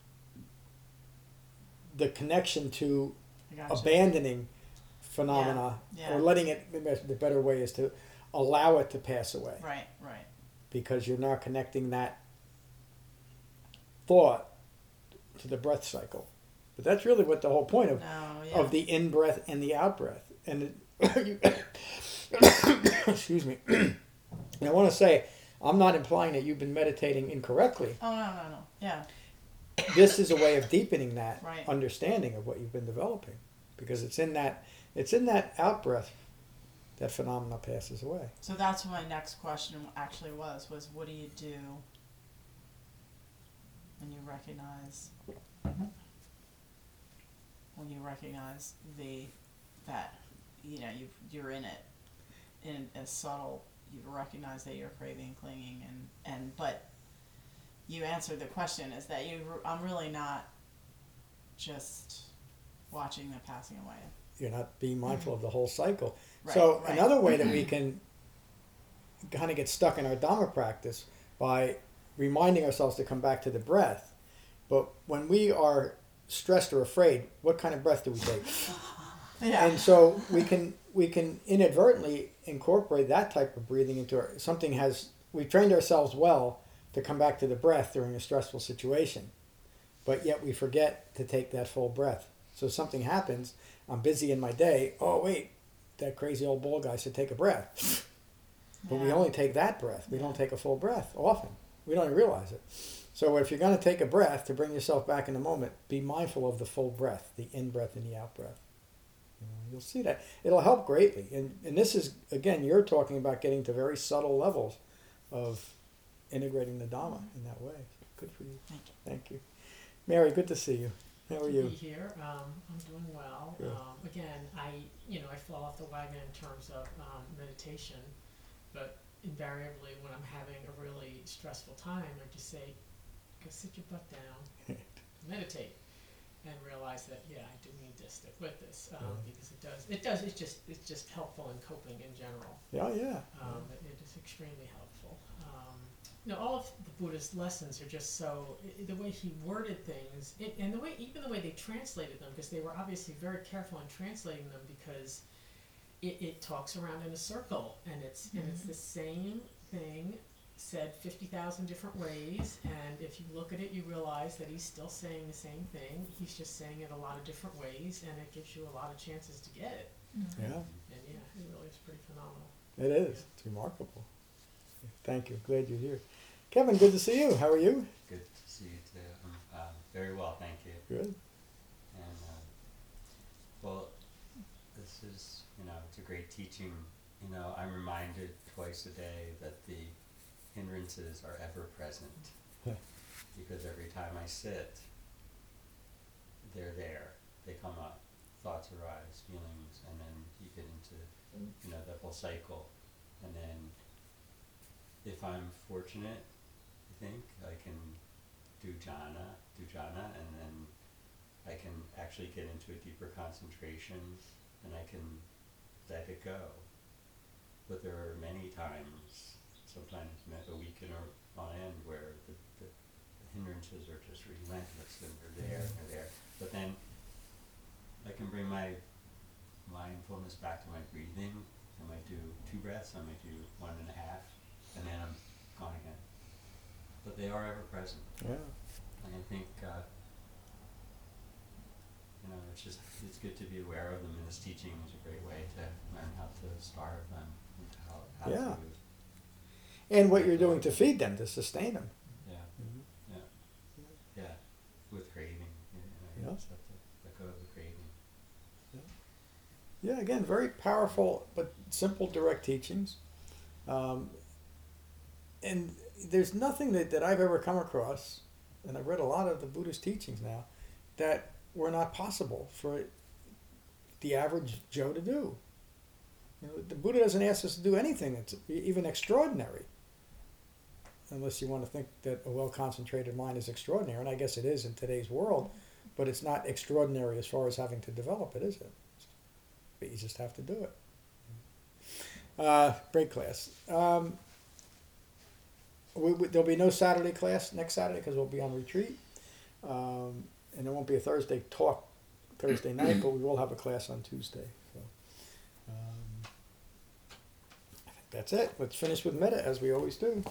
the connection to I gotcha. abandoning phenomena, Yeah, yeah. or letting it, maybe the better way is to allow it to pass away, Right, right. because you're now connecting that thought to the breath cycle. But that's really what the whole point of, No, yeah. of the in breath and the out breath. And it, excuse me. And I want to say, I'm not implying that you've been meditating incorrectly. Oh no, no, no. Yeah. This is a way of deepening that Right. understanding of what you've been developing, because it's in that it's in that out breath that phenomena passes away. So that's what my next question actually was was what do you do when you recognize when you recognize the that you know you you're in it in a subtle you recognize that you're craving clinging and and but you answered the question is that you I'm really not just watching the passing away. You're not being mindful of the whole cycle. Right, So right. another way that we can kind of get stuck in our Dhamma practice by reminding ourselves to come back to the breath. But when we are stressed or afraid, what kind of breath do we take? Yeah. And so we can we can inadvertently incorporate that type of breathing into our, something has we've trained ourselves well to come back to the breath during a stressful situation, but yet we forget to take that full breath. So something happens, I'm busy in my day. Oh wait, that crazy old bald guy said take a breath, but we Yeah. only take that breath. We don't take a full breath often. We don't even realize it. So if you're going to take a breath to bring yourself back in the moment, be mindful of the full breath, the in breath and the out breath. You know, you'll see that. It'll help greatly. And, and this is, again, you're talking about getting to very subtle levels of integrating the Dhamma in that way. Good for you. Thank you. Thank you. Mary, good to see you. How are to you? be here. Um, I'm doing well. Good. Um, again, I you know I fall off the wagon in terms of um, meditation, but invariably when I'm having a really stressful time, I just say, go sit your butt down, meditate, and realize that, yeah, I do need to stick with this, um, Yeah. because it does, it does, it's just, it's just helpful in coping in general. Yeah, yeah. Um, it, it is extremely helpful. Um, you know, all of the Buddha's lessons are just so, I the way he worded things, it, and the way, even the way they translated them, because they were obviously very careful in translating them, because it, it talks around in a circle, and it's, and it's the same thing said fifty thousand different ways, and if you look at it, you realize that he's still saying the same thing. He's just saying it a lot of different ways, and it gives you a lot of chances to get it. Yeah, And yeah, it really is pretty phenomenal. it is. It's remarkable. Thank you. Glad you're here. Kevin, good to see you. How are you? Good to see you too. Um, uh, very well, thank you. Good. And uh, well, this is, you know, it's a great teaching. You know, I'm reminded twice a day that the hindrances are ever present. Yeah. Because every time I sit, they're there. They come up. Thoughts arise, feelings, and then you get into, you know, the whole cycle. And then, if I'm fortunate, I think I can do jhana, do jhana, and then I can actually get into a deeper concentration, and I can let it go. But there are many times, sometimes a week in or on end, where the, the, the hindrances are just relentless, and they're there, and they're there. But then I can bring my mindfulness back to my breathing. I might do two breaths, I might do one and a half, and then I'm gone again. But they are ever present. Yeah. And I think, uh, you know, it's just, it's good to be aware of them, and this teaching is a great way to learn how to starve them, and how, how Yeah. to, And what you're doing to feed them, to sustain them. yeah, Mhm. yeah, yeah, with craving, you know, you Yeah. just have to let go of the craving. Yeah, again, very powerful but simple, direct teachings. Um, and there's nothing that, that I've ever come across, and I've read a lot of the Buddhist teachings now, that were not possible for the average Joe to do. You know, the Buddha doesn't ask us to do anything that's even extraordinary, unless you want to think that a well-concentrated mind is extraordinary, and I guess it is in today's world, but it's not extraordinary as far as having to develop it, is it? But you just have to do it. Uh, great class. Um, we, we, there'll be no Saturday class next Saturday because we'll be on retreat. Um, and there won't be a Thursday talk Thursday night, but we will have a class on Tuesday. So, um, I think that's it. Let's finish with metta as we always do.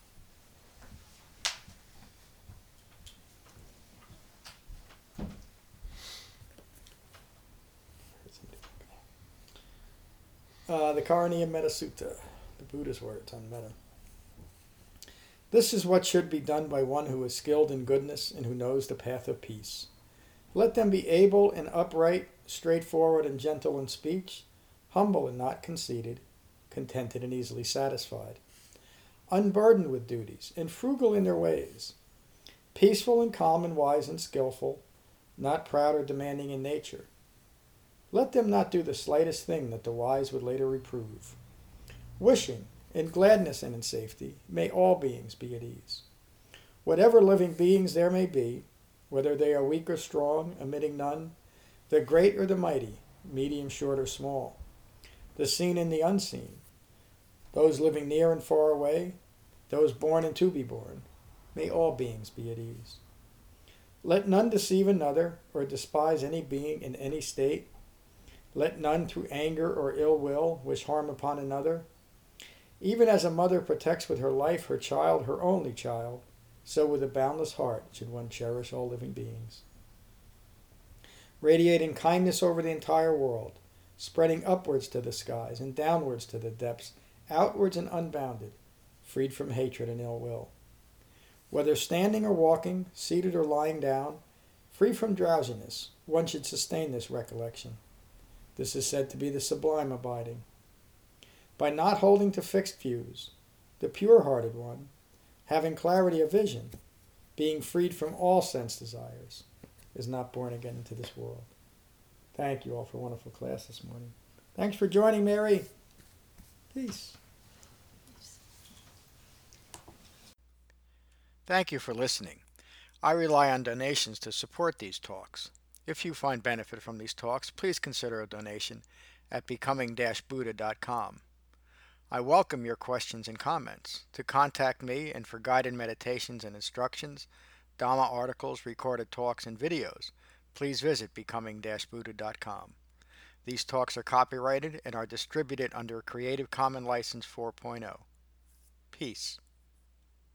Uh, the Karaniya Metta Sutta, the Buddha's words on metta. This is what should be done by one who is skilled in goodness and who knows the path of peace. Let them be able and upright, straightforward and gentle in speech, humble and not conceited, contented and easily satisfied, unburdened with duties, and frugal in their ways, peaceful and calm and wise and skillful, not proud or demanding in nature. Let them not do the slightest thing that the wise would later reprove. Wishing, in gladness and in safety, may all beings be at ease. Whatever living beings there may be, whether they are weak or strong, omitting none, the great or the mighty, medium, short, or small, the seen and the unseen, those living near and far away, those born and to be born, may all beings be at ease. Let none deceive another or despise any being in any state. Let none through anger or ill will wish harm upon another. Even as a mother protects with her life her child, her only child, so with a boundless heart should one cherish all living beings. Radiating kindness over the entire world, spreading upwards to the skies and downwards to the depths, outwards and unbounded, freed from hatred and ill will. Whether standing or walking, seated or lying down, free from drowsiness, one should sustain this recollection. This is said to be the sublime abiding. By not holding to fixed views, the pure-hearted one, having clarity of vision, being freed from all sense desires, is not born again into this world. Thank you all for a wonderful class this morning. Thanks for joining, Mary. Peace. Thank you for listening. I rely on donations to support these talks. If you find benefit from these talks, please consider a donation at becoming buddha dot com. I welcome your questions and comments. To contact me and for guided meditations and instructions, Dhamma articles, recorded talks, and videos, please visit becoming buddha dot com. These talks are copyrighted and are distributed under a Creative Commons License four point oh. Peace.